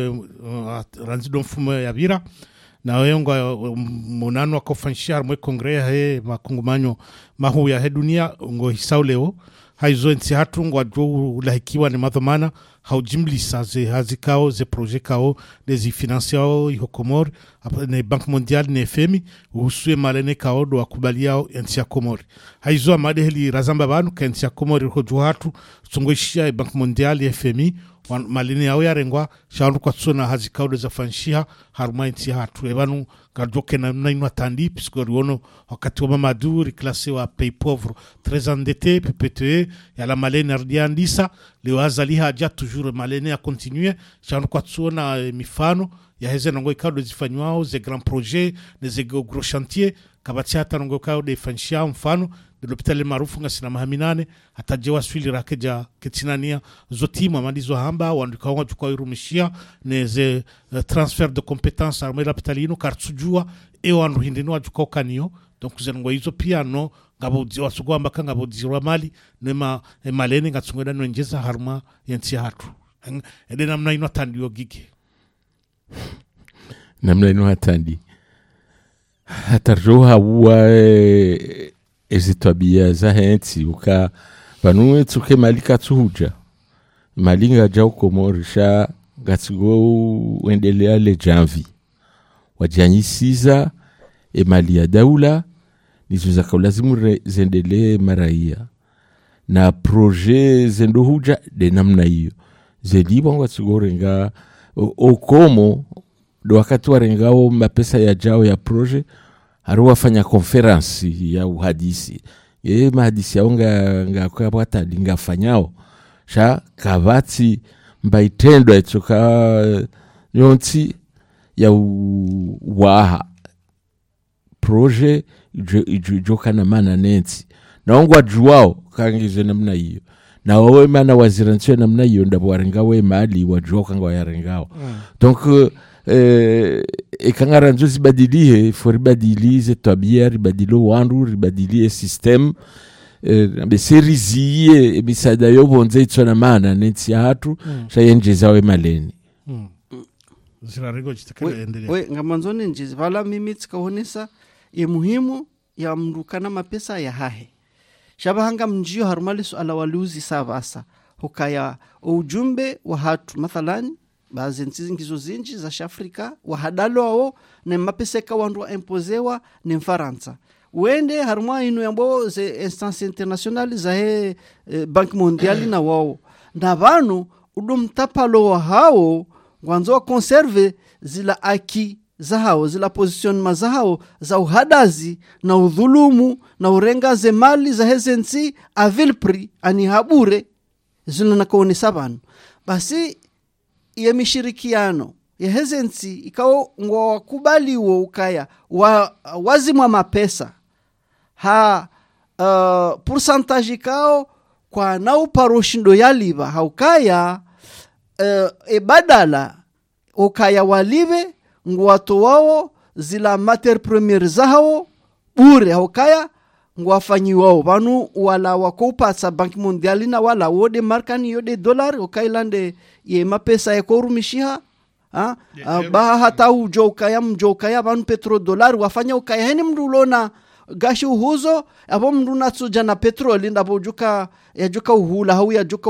ranzido mfumo ya vira na wengo monano akofanyishia mwe kongrea he makungumanyo mahu ya he dunia ngo hisao leo haizo nsi hatu ngo adwo ulahikiwa ni madhamana haujimlisa ze hazikao ze projet kao des financiao ihokomor ne Banque Mondiale ne FMI usue malene kao do akubaliao nsi ya Komori haizo amade heli razamba banu ka nsi ya Komori hojwa hatu songoishia Banque Mondiale FMI malini yao yarengwa shaundu kwa tsona hazikaude za fanshia haruma inti hatu ebanu gardoke na inwa tandi piskori wono wakati wa mamaduri klase wa pays pauvre très endetté PPTE ya la malene ardiandisa leo hazali haja toujours malene ya continue shaundu kwa tsona mifano ya heze nango ikaude zifanywao ze grand projet ze gros chantier kabatia hata nango ikaude fanshia mfano de l'hôpital maarufu ngasina mahaminane atajewa swili rakeja ketinania zotima mandizo hamba wanduka wangu kwa irumishia neze transfer de compétences armée l'hôpitalino kartsujua e wandu hindino wajuka okaniyo donc zengo hizo pia no ngabo dziwa sugwamba kangabo dziwa mali nema malene ngatsungweda nwenjeza harma yensi hatu ede namna ino tandiyo gige namna ino hatandi hatarroha uwa ezitwabia za henti uka vanuwe tsuke malika tsuhuja malinga jau komorisha gatsigo wendelea le janvi wajanyisiza mali ya daula nizo zakalazimu zendelee maraia na projet zendohuja de namna hiyo zeliba gatsigo renga okomo do wakati warengao mapesa ya jao ya projet haruwa fanya conference ya uhadisi mahadisi yao nga kwa wata linga fanyao sha kavati mbaitendo etoka yonti ya waha projet ijoka na mana nenti na ongwa juwao kangize namna hiyo na wawe mana wazirantiwe namna hiyo ndabo warengawe mali wajuwao kanga wayarengao donc ekangara njo zibadilie foribadilize tabia ribadilo wandu ribadilie system beserizie misada yobonze itsona mana nenti hatu shayenjeza we maleni zirarego chitakala endelea we ngamanzone njizi vala mimi tsikahonesa ye muhimu ya mndukana mapesa ya hahe shabahanga mjio harumali suala waluzi savasa hukaya ujumbe wa hatu mathalani baadhi nchizi ngizo zinji za Afrika wahadalo wao na mapeseka wandu wa imposewa ni Mfaransa uende haruma inu yambo ze instance internationale za Bank Mondiale na wao na vanu udumtapalo wa hao wanzo wa conserve zila aki za hao zila position za hao za uhadazi na udhulumu na urenga ze mali za hezensi a vil prix ani habure zina nakuonesa vanu basi ya mishirikiano ya hezensi ikao wakubali uo ukaya wazimwa mapesa ha pourcentage kao kwa nau paroshindo yaliva haukaya badala ukaya walive ngwato wao zila mater premier zao bure haukaya ngwafanyi wao vanu wala wakopatsa Bank Mondiale na wala wode markani yode dollar ukailande ye mapesa ya korumishia baha hata ujoka ya vanu petrodollar wafanya ukaya heni mdulona gashi uhuzo abo mduna tsuja na petroli ndabo yajuka uhula hau yajuka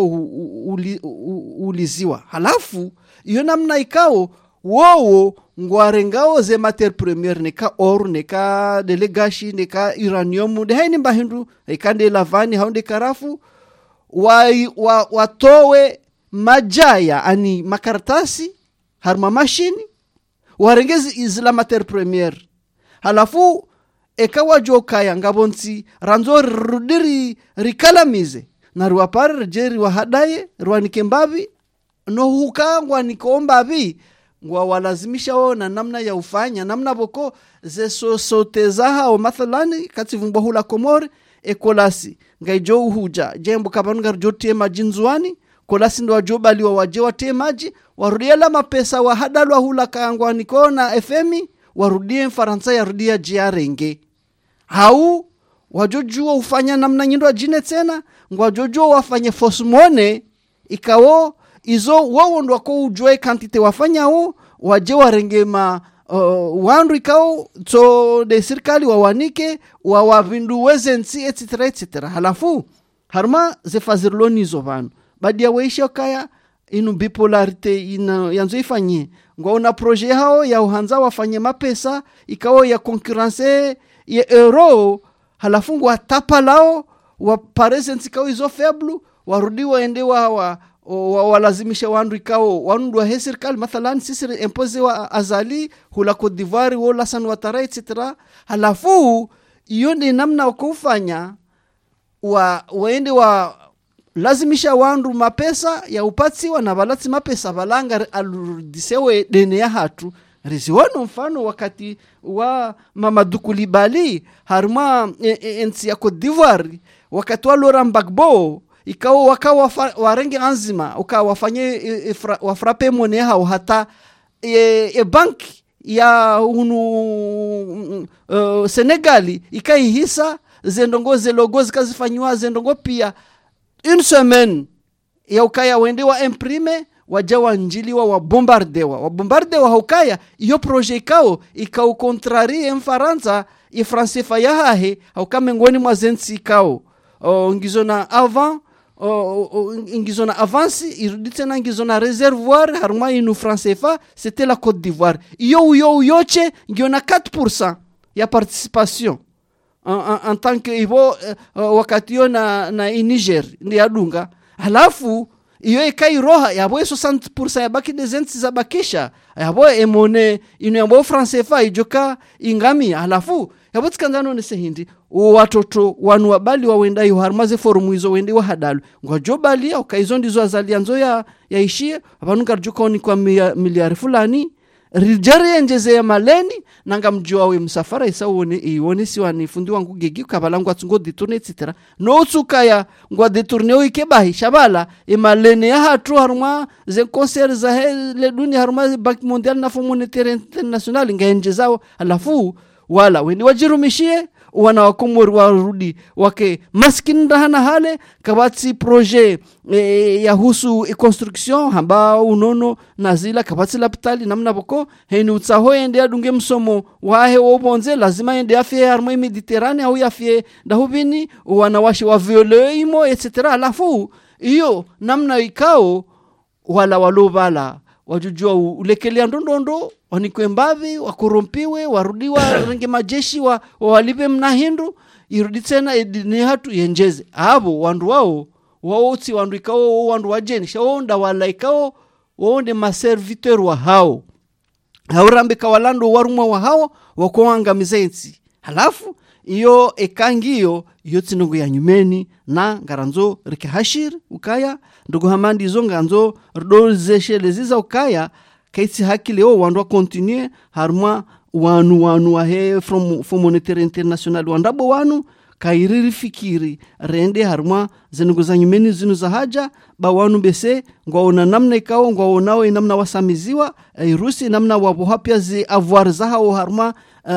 uliziwa halafu iyo namna ikao wowo ngwarengao ze mater premier neka or neka delegashi neka uranium de haini mbahindu ikande lavani haunde karafu watowe majaya ani makaratasi harma mashini warengezi izla mater premier halafu ekawa jokaya ngabonsi ranzo rudiri rikalamize na ruapare jeri wahadaye ruanikembavi no hukangwa nikombavi ngwa walazimisha wao na namna ya ufanya namna boko ze sosoteza hao mathalani kativumba hula Komori ekolasi ngaijo uhuja jembo kabanu garjotie majinzuani kolasi ndo wajobali waje watie maji warudiela mapesa wahadalwa hula kangwa nikona FMI warudie Mfaransa yarudia jiarenge hau wajojua ufanya namna nyindo ajine tena ngwajojua wafanye fosmone ikawo izo wao ndo wako ujue kantite wafanya waje warengema wandu ikao so de serikali wawanike wavindu wezensi etc halafu harma zefazirloni zo vanu badia weisha kaya inu bipolarite yanzo ifanye ngwaona projet hao ya uhanza wafanye mapesa ikao ya concurrence ya euro halafu ngwa tapa lao wa presence ikao izo feblu warudi waende walazimisha wandu ikao wandu wa serikali mathalan sisi impose wa azali hula Cote d'Ivoire wala San Ouattara etc. Halafu hiyo ni namna wakufanya waende lazimisha wandu mapesa ya upatsi na balati mapesa balanga aludisewe dene ya hatu riziwano mfano wakati wa Mamadou Coulibaly harma ensi ya Cote d'Ivoire wakati wa Laurent Gbagbo ikawa wakawa warenge anzima ukawafanye wafrape monnaie hao hata banki ya Senegali ikaihisa zendongo zelogo zikazifanywa zendongo pia une semaine ya ukaya wende wa imprime wajawa njiliwa wabombardewa haukaya iyo projet ikao contrarie mfaransa i francefa ya hahe haukame ngoni mwa zensi ikao ngizona avant ngizona avance irudite na ngizona réservoir harma inu francefa c'était la Côte d'Ivoire iyo yoche ngiona 4% ya participation en tant que ibo wakati yo na Niger ni adunga halafu iyo ikairoha yabo 60% ya baki dezenti za bakisha yabo emone inu yabo francefa ijoka ingami halafu yabo tsikandano ne sehindi watoto wanu wabali wawenda yo harmaze forumu hizo wende wa hadalu ngwajobali au kaizo ndizo azalianzo ya ishie abanunga rjuko ni kwa miliari fulani rijari njeze ya maleni nanga mjua we msafara isawone ione siwa ni fundi wangu gigi kabalangu atungo detourne etc. No tsukaya ngwa detourne o ikebahi shabala maleni ya hatu haruma ze concert za le dunia haruma Banque Mondiale na Fonds Monétaire International ngaenjezao alafu wala weni wajirumishie wana wakomori warudi wake maskini ndahana hale kabati projet ya husu construction hamba unono nazila kabati lapitali namna boko heni utsaho ende adunge msomo wahe wobonze lazima ende afye armo Mediterane au yafye dahubini wanawashi wa violeimo etc. Alafu iyo namna ikao wala walobala wajujua ulekelea ndondondo wanikwembavi wakorompiwe warudiwa renge majeshi walipe mnahindu irudi tena ni hatu yenjeze abo wandu wao waoti wandu ikao wandu wajeni shaonda wala ikao waonde maserviteur wa hao haurambe kawalando warumwa wa hao wakoanga mizenzi halafu iyo ekangiyo yoti ndugu ya nyumeni na ngaranzo rikahashir ukaya ndugu hamandi zonga nzo rdoze leziza ukaya kaisi haki leo wandu wa continue harma wanu wa he from Fonds Monétaire International wandabo wanu kairiri fikiri rende harma zenugo za nyumeni zinu za haja ba wanu bese ngwaona namna ikao ngwaonao namna wasamiziwa Rusi namna wabohapia zi avoir za hao harma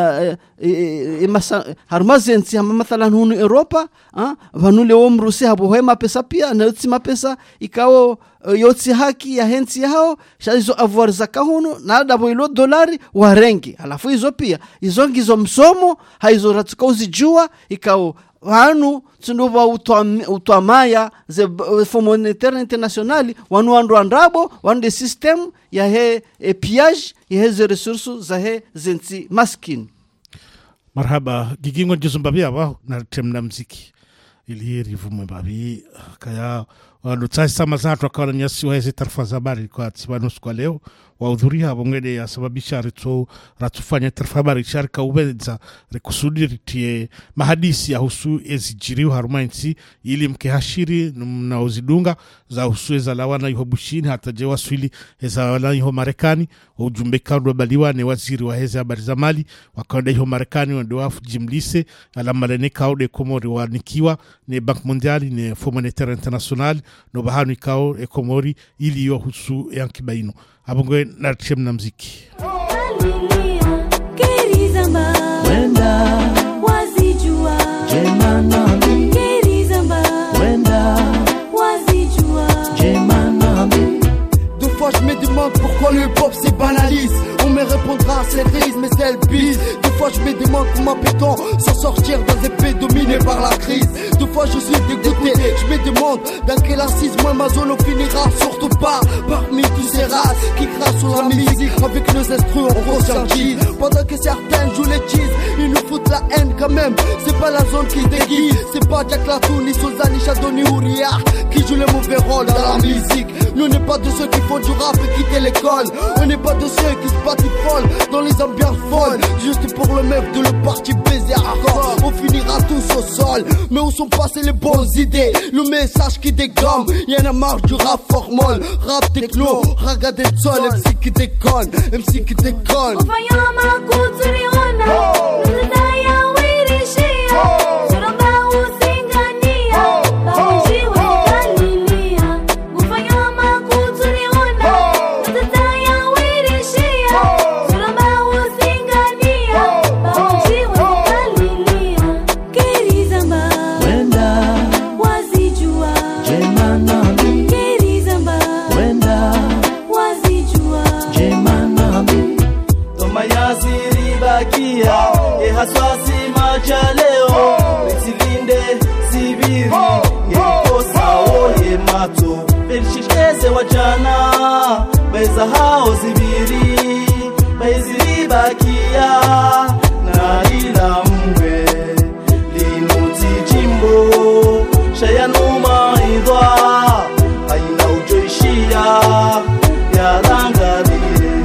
harma zensi hama mathalan hunu Europa vanule omrusi habo hema pesa pia na yotsi mapesa ikao yotsi haki ya hensi hao shazo avoir za kahunu na dabo ilo dolari warengi alafu hizo pia hizo ngizo msomo haizo ratuka uzijua ikao wanu tsunduba utwamaya ze Fonds Monétaire International wanu andabo wande system ya he piage ya he resources za he zensi maskin. Marhaba gigingo jizumbabia wao na temna mziki ili rivume babi kaya wanu tsasa mazatu akawa nyasi wa hizi tarifa za habari kwa tibanusu kwa leo waudhuria bongede ya sababisha ratufanya tarifa habari sharika ubeza rekusudi ritie mahadisi ya husu ezijiriwa harumainsi ili mkehashiri na uzidunga za husu eza lawana yuho bushini hata jewa swili eza lawana yuho Marekani wa ujumbe kaundu baliwa ne waziri wa heze habari za mali wakaunda yuho Marekani wandowafu jimlise alamalene kaude komori wa nikiwa ne Banque Mondiale ne Fonds Monétaire International no bahanu ikao ekomori ili yuho husu yankibaino abongwe na chemna mziki Kerizamba wenda wazijua Jemanambi Kerizamba wenda wazijua Jemanambi. Deux fois je me demande pourquoi le pop se banalise. On me répondra c'est triste mais c'est le bise. Deux fois je me demande comment peut-on s'en sortir dans un pays dominé par la crise. Deux fois je suis dégoûté, je me demande dans quel assise moi ma zone finira. Surtout pas parmi tous ces races qui crachent sur la musique. Avec nos instruments on conscientise. Pendant que certains jouent les cheese, ils nous foutent la haine quand même. C'est pas la zone qui déguise. C'est pas Jack Latou, ni Souza, ni Shadow, ni Ouria qui jouent le mauvais rôle dans la musique. Nous n'est pas de ceux qui font du rap et quitter l'école. On n'est pas de ceux qui se battent folles dans les ambiances folles. Juste pour le meuf de le parti baiser hardcore. On finira tous au sol. Mais où sont passées les bonnes idées? Le message qui dégomme. Y'en a marre du rap formol. Rap techno, raga des sol. MC qui déconne, MC qui déconne. Haswasi machaleo Itilinde sibiri Ngekosa oye mato Belishikeze wajana Beza hao zibiri Beziri bakia Na ila mwe Linuti jimbo Shayanuma idwa Haina ujoishia Ya langari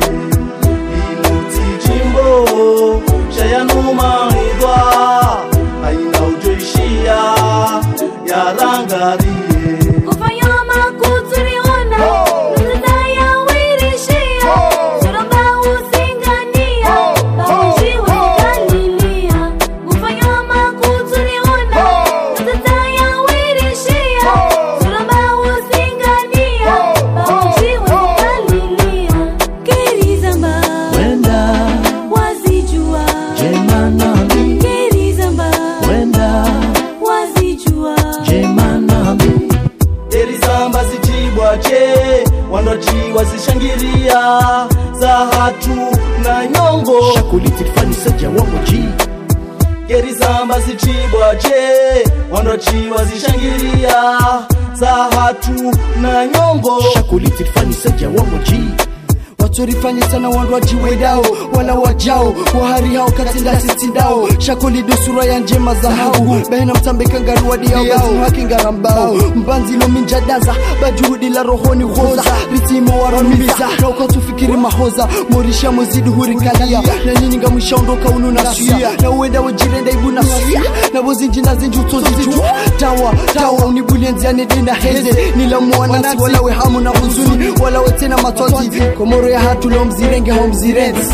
Linuti jimbo Shayanuma idwa haina ujoishia ya langari Kufanyama kuturiona Nutaya wirishia Suramba usingania Baujiwe kalilia Kufanyama kuturiona Nutaya wirishia Suramba usingania Baujiwe kalilia Kirizamba Wenda wazijua Jemanami Kirizamba Wenda wazijua Jemanami Erizamba zichibwa che Wandochi wazishangiria Za hatu na nyongo Shakuliti kifani saja wamoji. Erizamba zichibwa che Wandochi wazishangiria Za hatu na nyongo Shakuliti kifani saja wamoji. Watorifanye sana wandu wajiwedao wala wajao wahari hao katinda sitindao shakoli dosura ya njema za hau bahina mtambe kangaru wadi yao gazi haki ngarambao mbanzi no minjadaza bajuhudi la rohoni hoza ritimo warumiza na ukatufikiri mahoza morisha mozidi hurikalia na nini nga mwishaondoka unu na suya na uenda wajirenda ibu na suya na wozinji na zinju tozijua tawa unibulienzi anedina heze nila muanasi wala we hamu na huzuni wala we tena matozi komoro ya hatu leo mzirenge hao mzirenzi.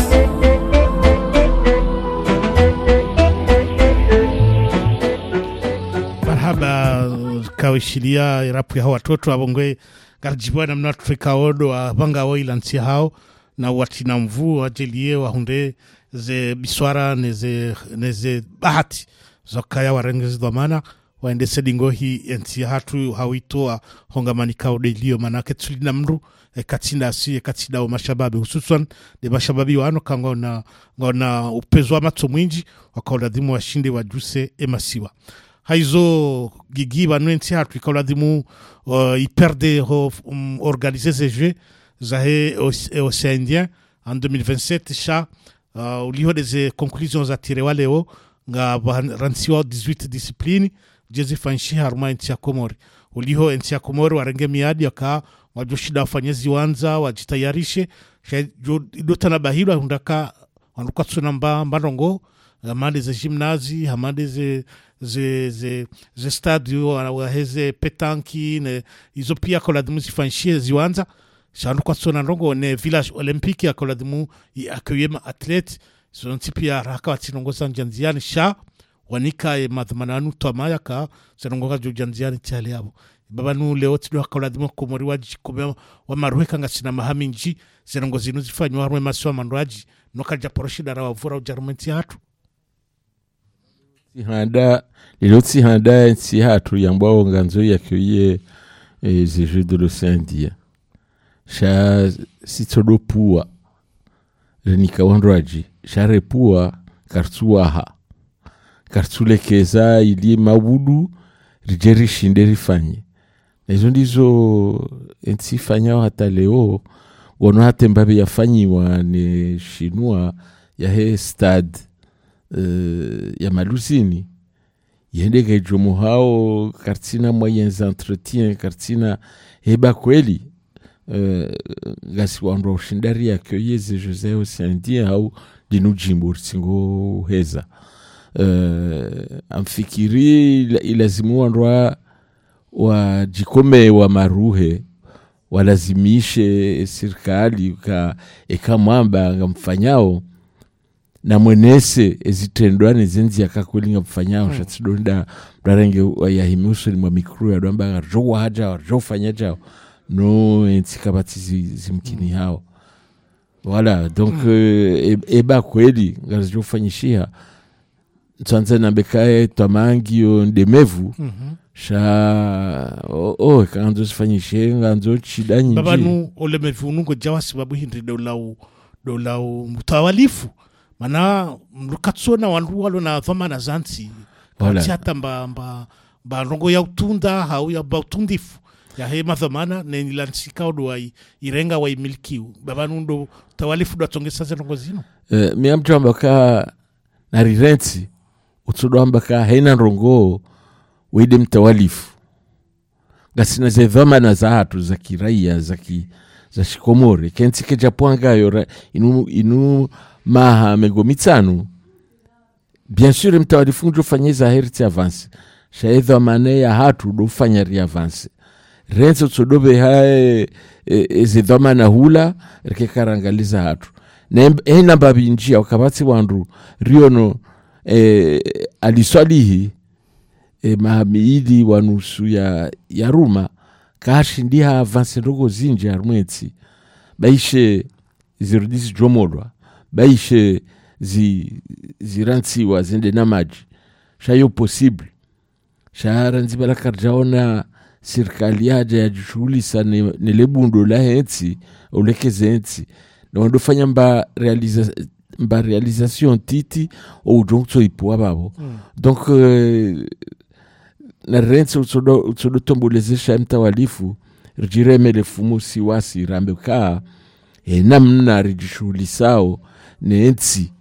Marhaba kawishilia rapu ya hao watoto abongwe garjibwa na mna Afrika odo wa banga wa ilansi hao na watina mvu wajelie wahunde ze biswara neze bahati zokaya warengezi dhamana waende sedingo hii enti hatu hawitoa hongamanika odelio manake tulina mru katinda asi katinda wa mashababi hususan de mashababi wano ngona upezo wa mato mwinji wakaola dhimu washinde wajuse emasiwa haizo gigi banuenti hatu ikaola dhimu iperde organiser ces jeux zahe océan Indien en 2027 sha uliho des conclusions attirewa leo nga ransiwa 18 discipline jezi fanshi harma enti ya Komori uliho enti ya Komori warenge miadi yaka wajoshida wafanyezi wanza wajitayarishe idotana bahilo hundaka wanuka tsunamba mbarongo hamade ze gymnazi hamade ze stadio waheze petanki ne izo pia koladimu zifanshie ziwanza shanuka tsunandongo ne village olympique ya koladimu akuyema athlete zonti pia raka watinongoza njanziani sha wanika madhamananu tomaya ka zinongoza jojanziani chale yabo baba nu leo tido akaladimo Komori wajikome wa maruheka ngasina mahaminji zinongo zinu zifanywa harwe maswa mandwaji nokaja poroshida rawavura ujarumenti hatu lilotsi handa nsi hatu yambao nganzo yakiye ze jeux de l'océan Indien sha sitodopua renika wandwaji sha repua kartuaha kartulekeza ili mabudu rijeri shinde rifanye. Hizo ndizo ensifanya hata leo gono hate mbabe yafanyiwa ne Shinua ya he stade ya Malusini yende gejomo hao kartina moyens entretien kartina heba kweli gasi wando shindari ya kyoyeze Jose Oceandien au dinu jimbo singo heza amfikiri ilazimu wandwa wa jikome wa maruhe walazimishe serikali eka mwamba ngamfanyao na mwenese ezitendwa nezenzi akakweli ngamfanyao shatsidonda mdarenge yahimiuso ni mwa mikru ya duamba rjowa haja rjofanya jao no entikabati zimkini hao voilà donc eba kweli ngazijofanyishia tsanza na bekae tamangi ndemevu sha kanzo sifanyishe nganzo chida nyingi babanu olemevu nungo jawa sababu hindi dolau mutawalifu mana mrukatsona wandu walo na dhamana zansi hata mba rongo ya utunda hau ya bautundifu ya hema dhamana na nilansika odo irenga wa imilikiu babanu ndo tawalifu do atongesa zenongo zino miamtu ambaka na rirensi utsudo ambaka haina rongo wede mtawalifu gasina ze dhamana za hatu za kiraia za shikomore kentike japwanga yora inu maha megomitsanu bien sûr mtawalifu njo fanyeza heriti avance shaedha mane ya hatu do fanya ri avance renzo tsodobe hae ze dhamana hula rike karangaliza hatu na babi njia wakabati wandu riono aliswalihi mahamiidi wanusu ya Ruma kashi ndiha avance ndogo zinje armwetsi baishe zirudisi jomolwa baishe zirantsiwa zende na maji shayo possible shahara nzibala karjaona serikali yaja yajishughulisa nelebundo la hensi ulekeze hensi na wandofanya mba realisation titi ou donc so ipo babo donc na renzo utsodo tombolezesha mtawalifu rijireme lefumu siwasi rambe kaa namna rijishughulisao ne ensi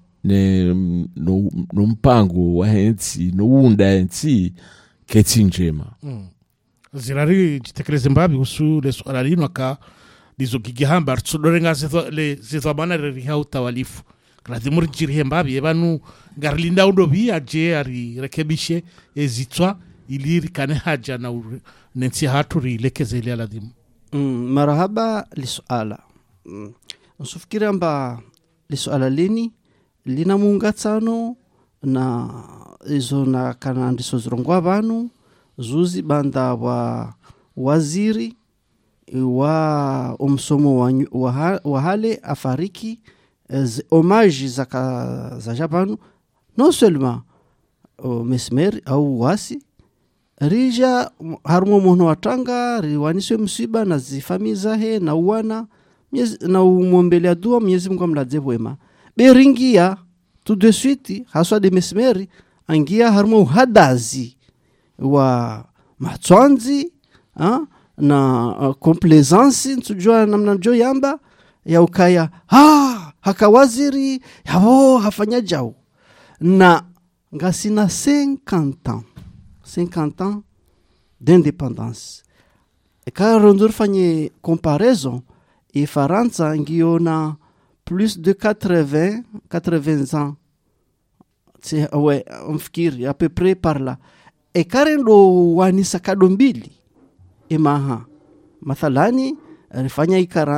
no mpango wa ensi no unda ensi keti njema zirari jitekeleze mbabi usu le swala lino ka lizogigihamba tsodorenga zizabana riha utawalifu lazimuri jirihe mbabi ebanu garlinda udobi aje ari rekebishe ezitwa ili kane haja na nensi hatu rilekeze ile lazima marahaba lisuala usufikiri amba lisuala lini lina mungatsano na izo na kana ndiso zirongwa abantu zuzi banda wa waziri wa umsomo wa hale afariki hommage za Japanu non seulement mesmer au wasi rija harumo mwono watanga riwaniswe msiba na zifami zahe na uwana na umwombelea dua Mwenyezi Mungu amlaze wema beringia tout de suite haswa de mesmeri angia harumo hadazi wa matswanzi na complaisance ntujua namna njo yamba ya ukaya hakawaziri yabo hafanya jao na ngasina 50 ans d'indépendance ekarondur fanye comparaison et Faransa ngiona plus de 80 ans c'est ouais on fikiri à peu près par là ekarendo wanisa kado mbili emaha mathalani rifanya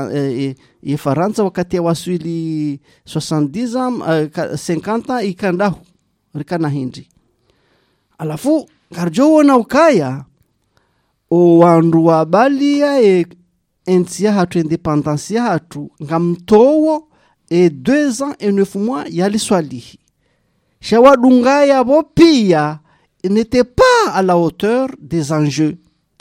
i Faransa wakati ya waswili 70 ans 50 ans ikandahu rikana hindi alafu karjo na ukaya o wandu wa balia ensi ya hatu independance ya hatu ngamtowo 2 ans et 9 mois yali swalihi shawadungaya bo pia n'était pas à la hauteur des enjeux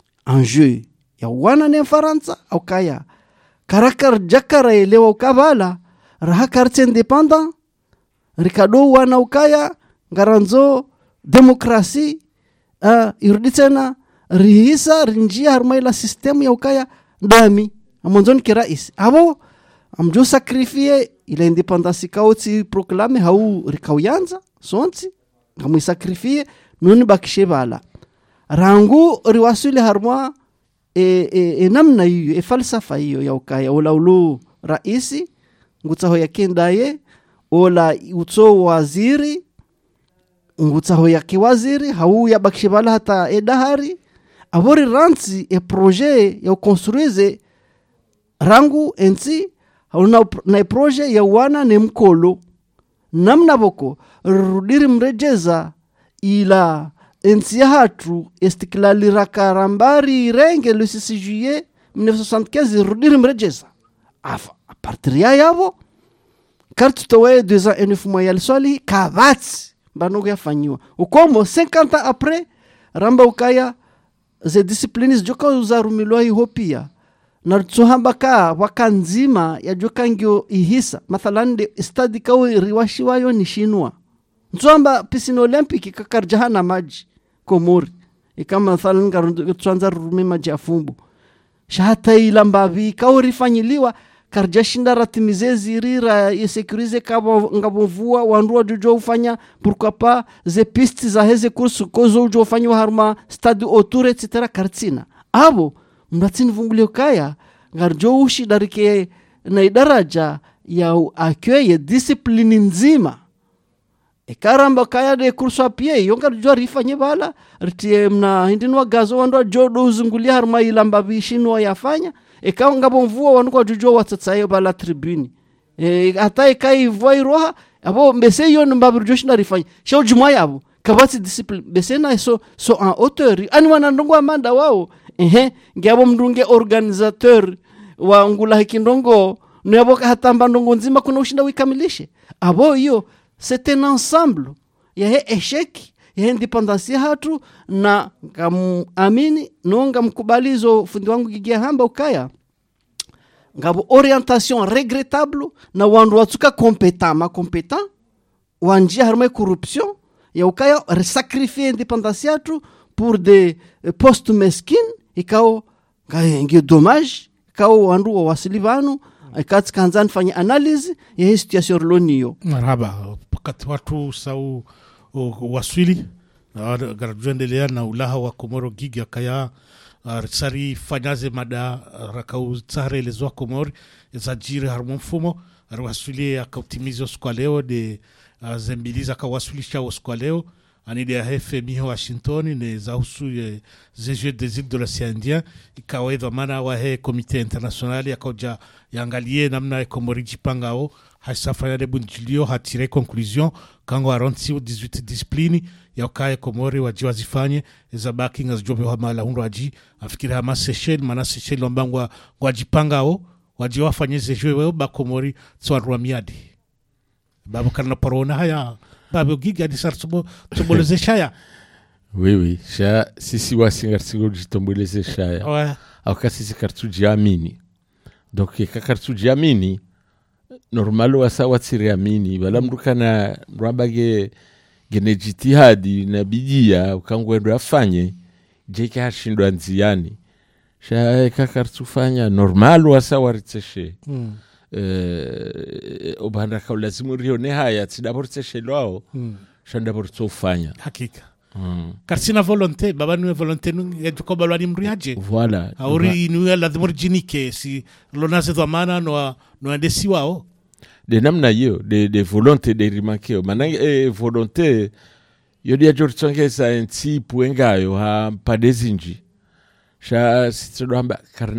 ya wana ne Faransa au kaya karakar jakara elewa ukabala raha carte indépendant rikado wana ukaya ngaranzo demokrasi irudi tena rihisa rinjia harma ila system ya ukaya dami mwanzoni kirais abo amjo sacrifier ila independance kao ti proclame hau rikauyanza sonti ngamu sacrifier nuni bakishe bala rangu riwasuli harmwa namna hiyo falsafa hiyo ya ukaya ola ulu raisi ngutaho ya kendaye ola uto waziri ngutaho ya kiwaziri hau ya bakishe bala hata edahari abori ranti projet ya construire rangu ensi hauna na projet ya wana ne mkolo namna boko rudiri mrejeza ila ensi ya hatu istiklali rakarambari renge le 6 juillet 1975 rudiri mrejeza afa apartiria yabo kartu towe 2 ans et 9 mois ya liswali kavati banogo yafanywa ukomo 50 ans après ramba ukaya ze disciplines joka uzarumilwa hiyo pia na tsohambaka wakanzima ya jokangyo ihisa mathalan de study kao riwashiwayo ni shinwa ntsomba piscine olympic kakarjahana maji komori ikama mathalan ngarundo tsanza rumi maji afumbu shata ilambavi kao rifanyiliwa karjashinda ratimizezi rira yesekurize kabo ngabovua wanduwa jojo ufanya pourquoi pas ze pistes za heze kursu kozo jojo ufanya harma stade autour etc kartina abo mratini vungulio kaya ngarjo ushi darike na idaraja ya accueil discipline nzima karamba kaya de kursu apie yonga jo rifanye bala ritie mna hindinwa gazo wandwa jodo uzungulia harma ilamba bishinwa yafanya ikawa ngabo mvua wanuko jojo watsatsayo bala tribune hata ikai voiroha abo mbese yo mbabu joshinda rifanye shau jumwa yabo kabati discipline mbese na so en hauteur ani wanandongwa manda wao ngabo mdunge organisateur wa ngula hikindongo nebo hata mbandongo nzima kuna ushinda wikamilishe abo hiyo c'est un ensemble ya échec ya independence hatu na amini nonga mkubalizo fundi wangu gigia hamba ukaya ngabo orientation regrettable na wandu watsuka competent wanjia harma corruption ya ukaya sacrifier independence hatu pour des postes mesquins ikao ngi dommage kao wandu wa wasilivanu ikati kanzani fanya analyse ya situation lonio marhaba pakati watu sau waswili garajuendelea na ulaha wa Komoro gigi akaya sari fanyaze mada rakau tsare lezo Komori zajiri harmo mfumo waswili akautimizo kwa leo de zembiliza kawaswilisha kwa leo anide ya FMI Washington ne zahusu ze Jeux des îles de l'Océan Indien ikawaidha mana wa komite internationali yakoja yangalie namna ya Komori jipangao hasafanya de bunjilio hatire conclusion kango aronsi 18 discipline ya ukaye Komori waji wazifanye zabaki ngazijobe wa mala hundo waji afikiri hama Seychelles mana Seychelles lombangwa wajipangao waji wafanye ze Jeux weo ba Komori tsuarua miadi babu kana parona haya babu giga di sarsubo tuboleze shaya oui sha sisi wasinga singo jitomboleze shaya ouais akasi sikartu jamini donc kakartu jamini normalo wasa watsiri amini bala mdukana rwabage genejitihadi na bidia ukangwendo afanye jeke hashindwa nziani sha kakartu fanya normalo wasa waritseshe obanda ka lazimu rione haya tidabortseshe lwao shanda bortsofanya hakika karsina volonté baba nous volonté nous eduko balwani mriaje voilà auri nous lazimu jinike si lonaze dhamana no andesi wao de namna hiyo de volonté de rimakeo manange volonté yodi ajortsonge sainti puengayo ha padezinji sha sitodamba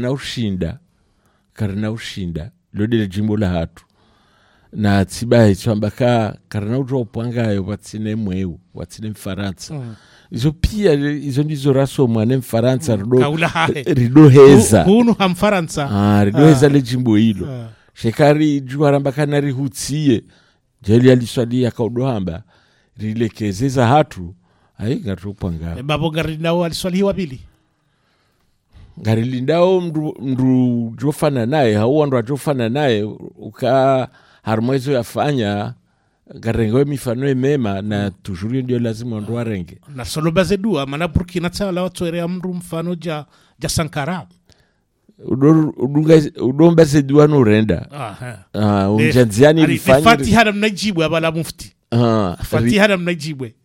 karna ushinda lode jimbo la hatu na tsibai tsambaka karna ujopangayo watsine mweu watsine mfaransa izo pia izo ndizo raso mwane mfaransa rido heza hunu ha mfaransa rido heza le jimbo hilo shekari juaramba kana rihutie jeli aliswali akaudohamba rilekezeza hatu ai ngatupanga babo garinao aliswali wabili garilindao mdu jofana naye hauwa ndo jofana naye uka harmoizo yafanya garengo mifano mema na tujuri ndio lazima ndo arenge na solo bazedua maana Burkina tsala watu ere amru mfano ja Sankara udomba sedua norenda unjanziani Ali rifanye Fatiha mnajibwe abala mufti. Fatiha mnajibwe.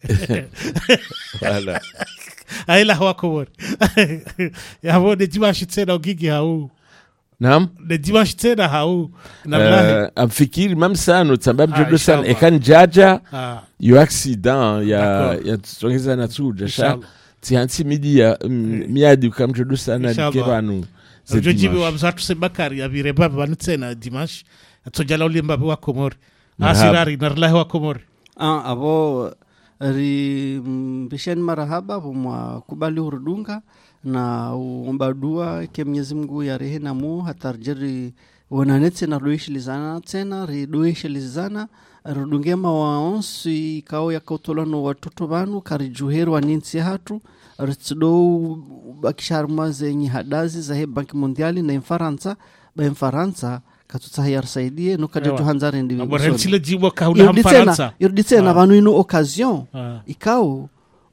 Voilà. Aila hawa Komori. Yabo de dimanche tena ugigi hau. Naam. De dimanche tena hau. Namlahi. Amfikiri mam sana sababu jodo sana inshallah. ekan jaja Ah. yo accident ya D'accord. ya tsongeza na tsuja sha Inshallah. tianti media miadi kam jodo sana Inshallah. dikebanu Jojibi wa mzatu sebakari abire baba banutena dimanche. Atojala ule mbabe wa Komori. Asirari narlahi wa Komori. avo ri mbisheni marahaba vumwa kubali hurudunga na uomba dua ke Mwenyezi Mungu yarehe namu hatarjeri wonane tena ruishilizana tena riduishilizana rudungema waonsi kao yakotolano watoto banu karijuheru waninsi hatu ritsido bakisharma zenye hadazi za banki mondiali na Mfaransa katutahayar saidie no kaja johanzare ndi Aborensile jibo kaula Mfaransa. Yurdi tena vanu ino occasion Ah. ikao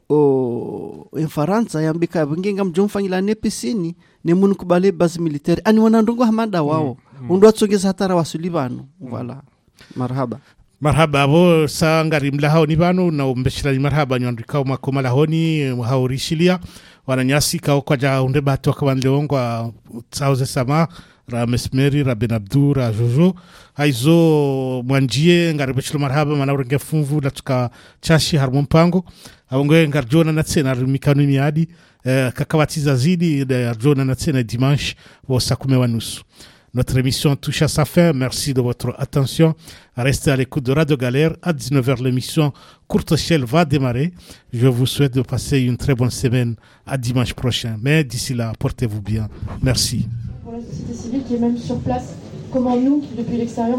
Mfaransa yambika bingenga mjomfanyila ne pisini ne munu kubale base militaire ani wanandungu hamada wao undu atsogeza hatara wasulibano wala marhaba Marhaba abo sangari mlahoni banu na umbeshirani marhaba nyandikao makoma lahoni haurishilia wananyasi kao kwa ja unde batu wakawanleongwa tsauze sama ra mesmeri ra benabdu ra jojo haizo mwanjie ngari beshilo marhaba mana urenge funvu na tuka chashi harmo mpango awonge ngarjona na tsena mikanu miadi kakawatiza zidi ngarjona na tsena dimanche wo saa 10:30. Notre émission touche à sa fin. Merci de votre attention. Restez à l'écoute de Radio Galère. À 19h, l'émission Courte Échelle va démarrer. Je vous souhaite de passer une très bonne semaine. À dimanche prochain. Mais d'ici là, portez-vous bien. Merci. Pour la société civile qui est même sur place, comment nous, qui depuis l'extérieur,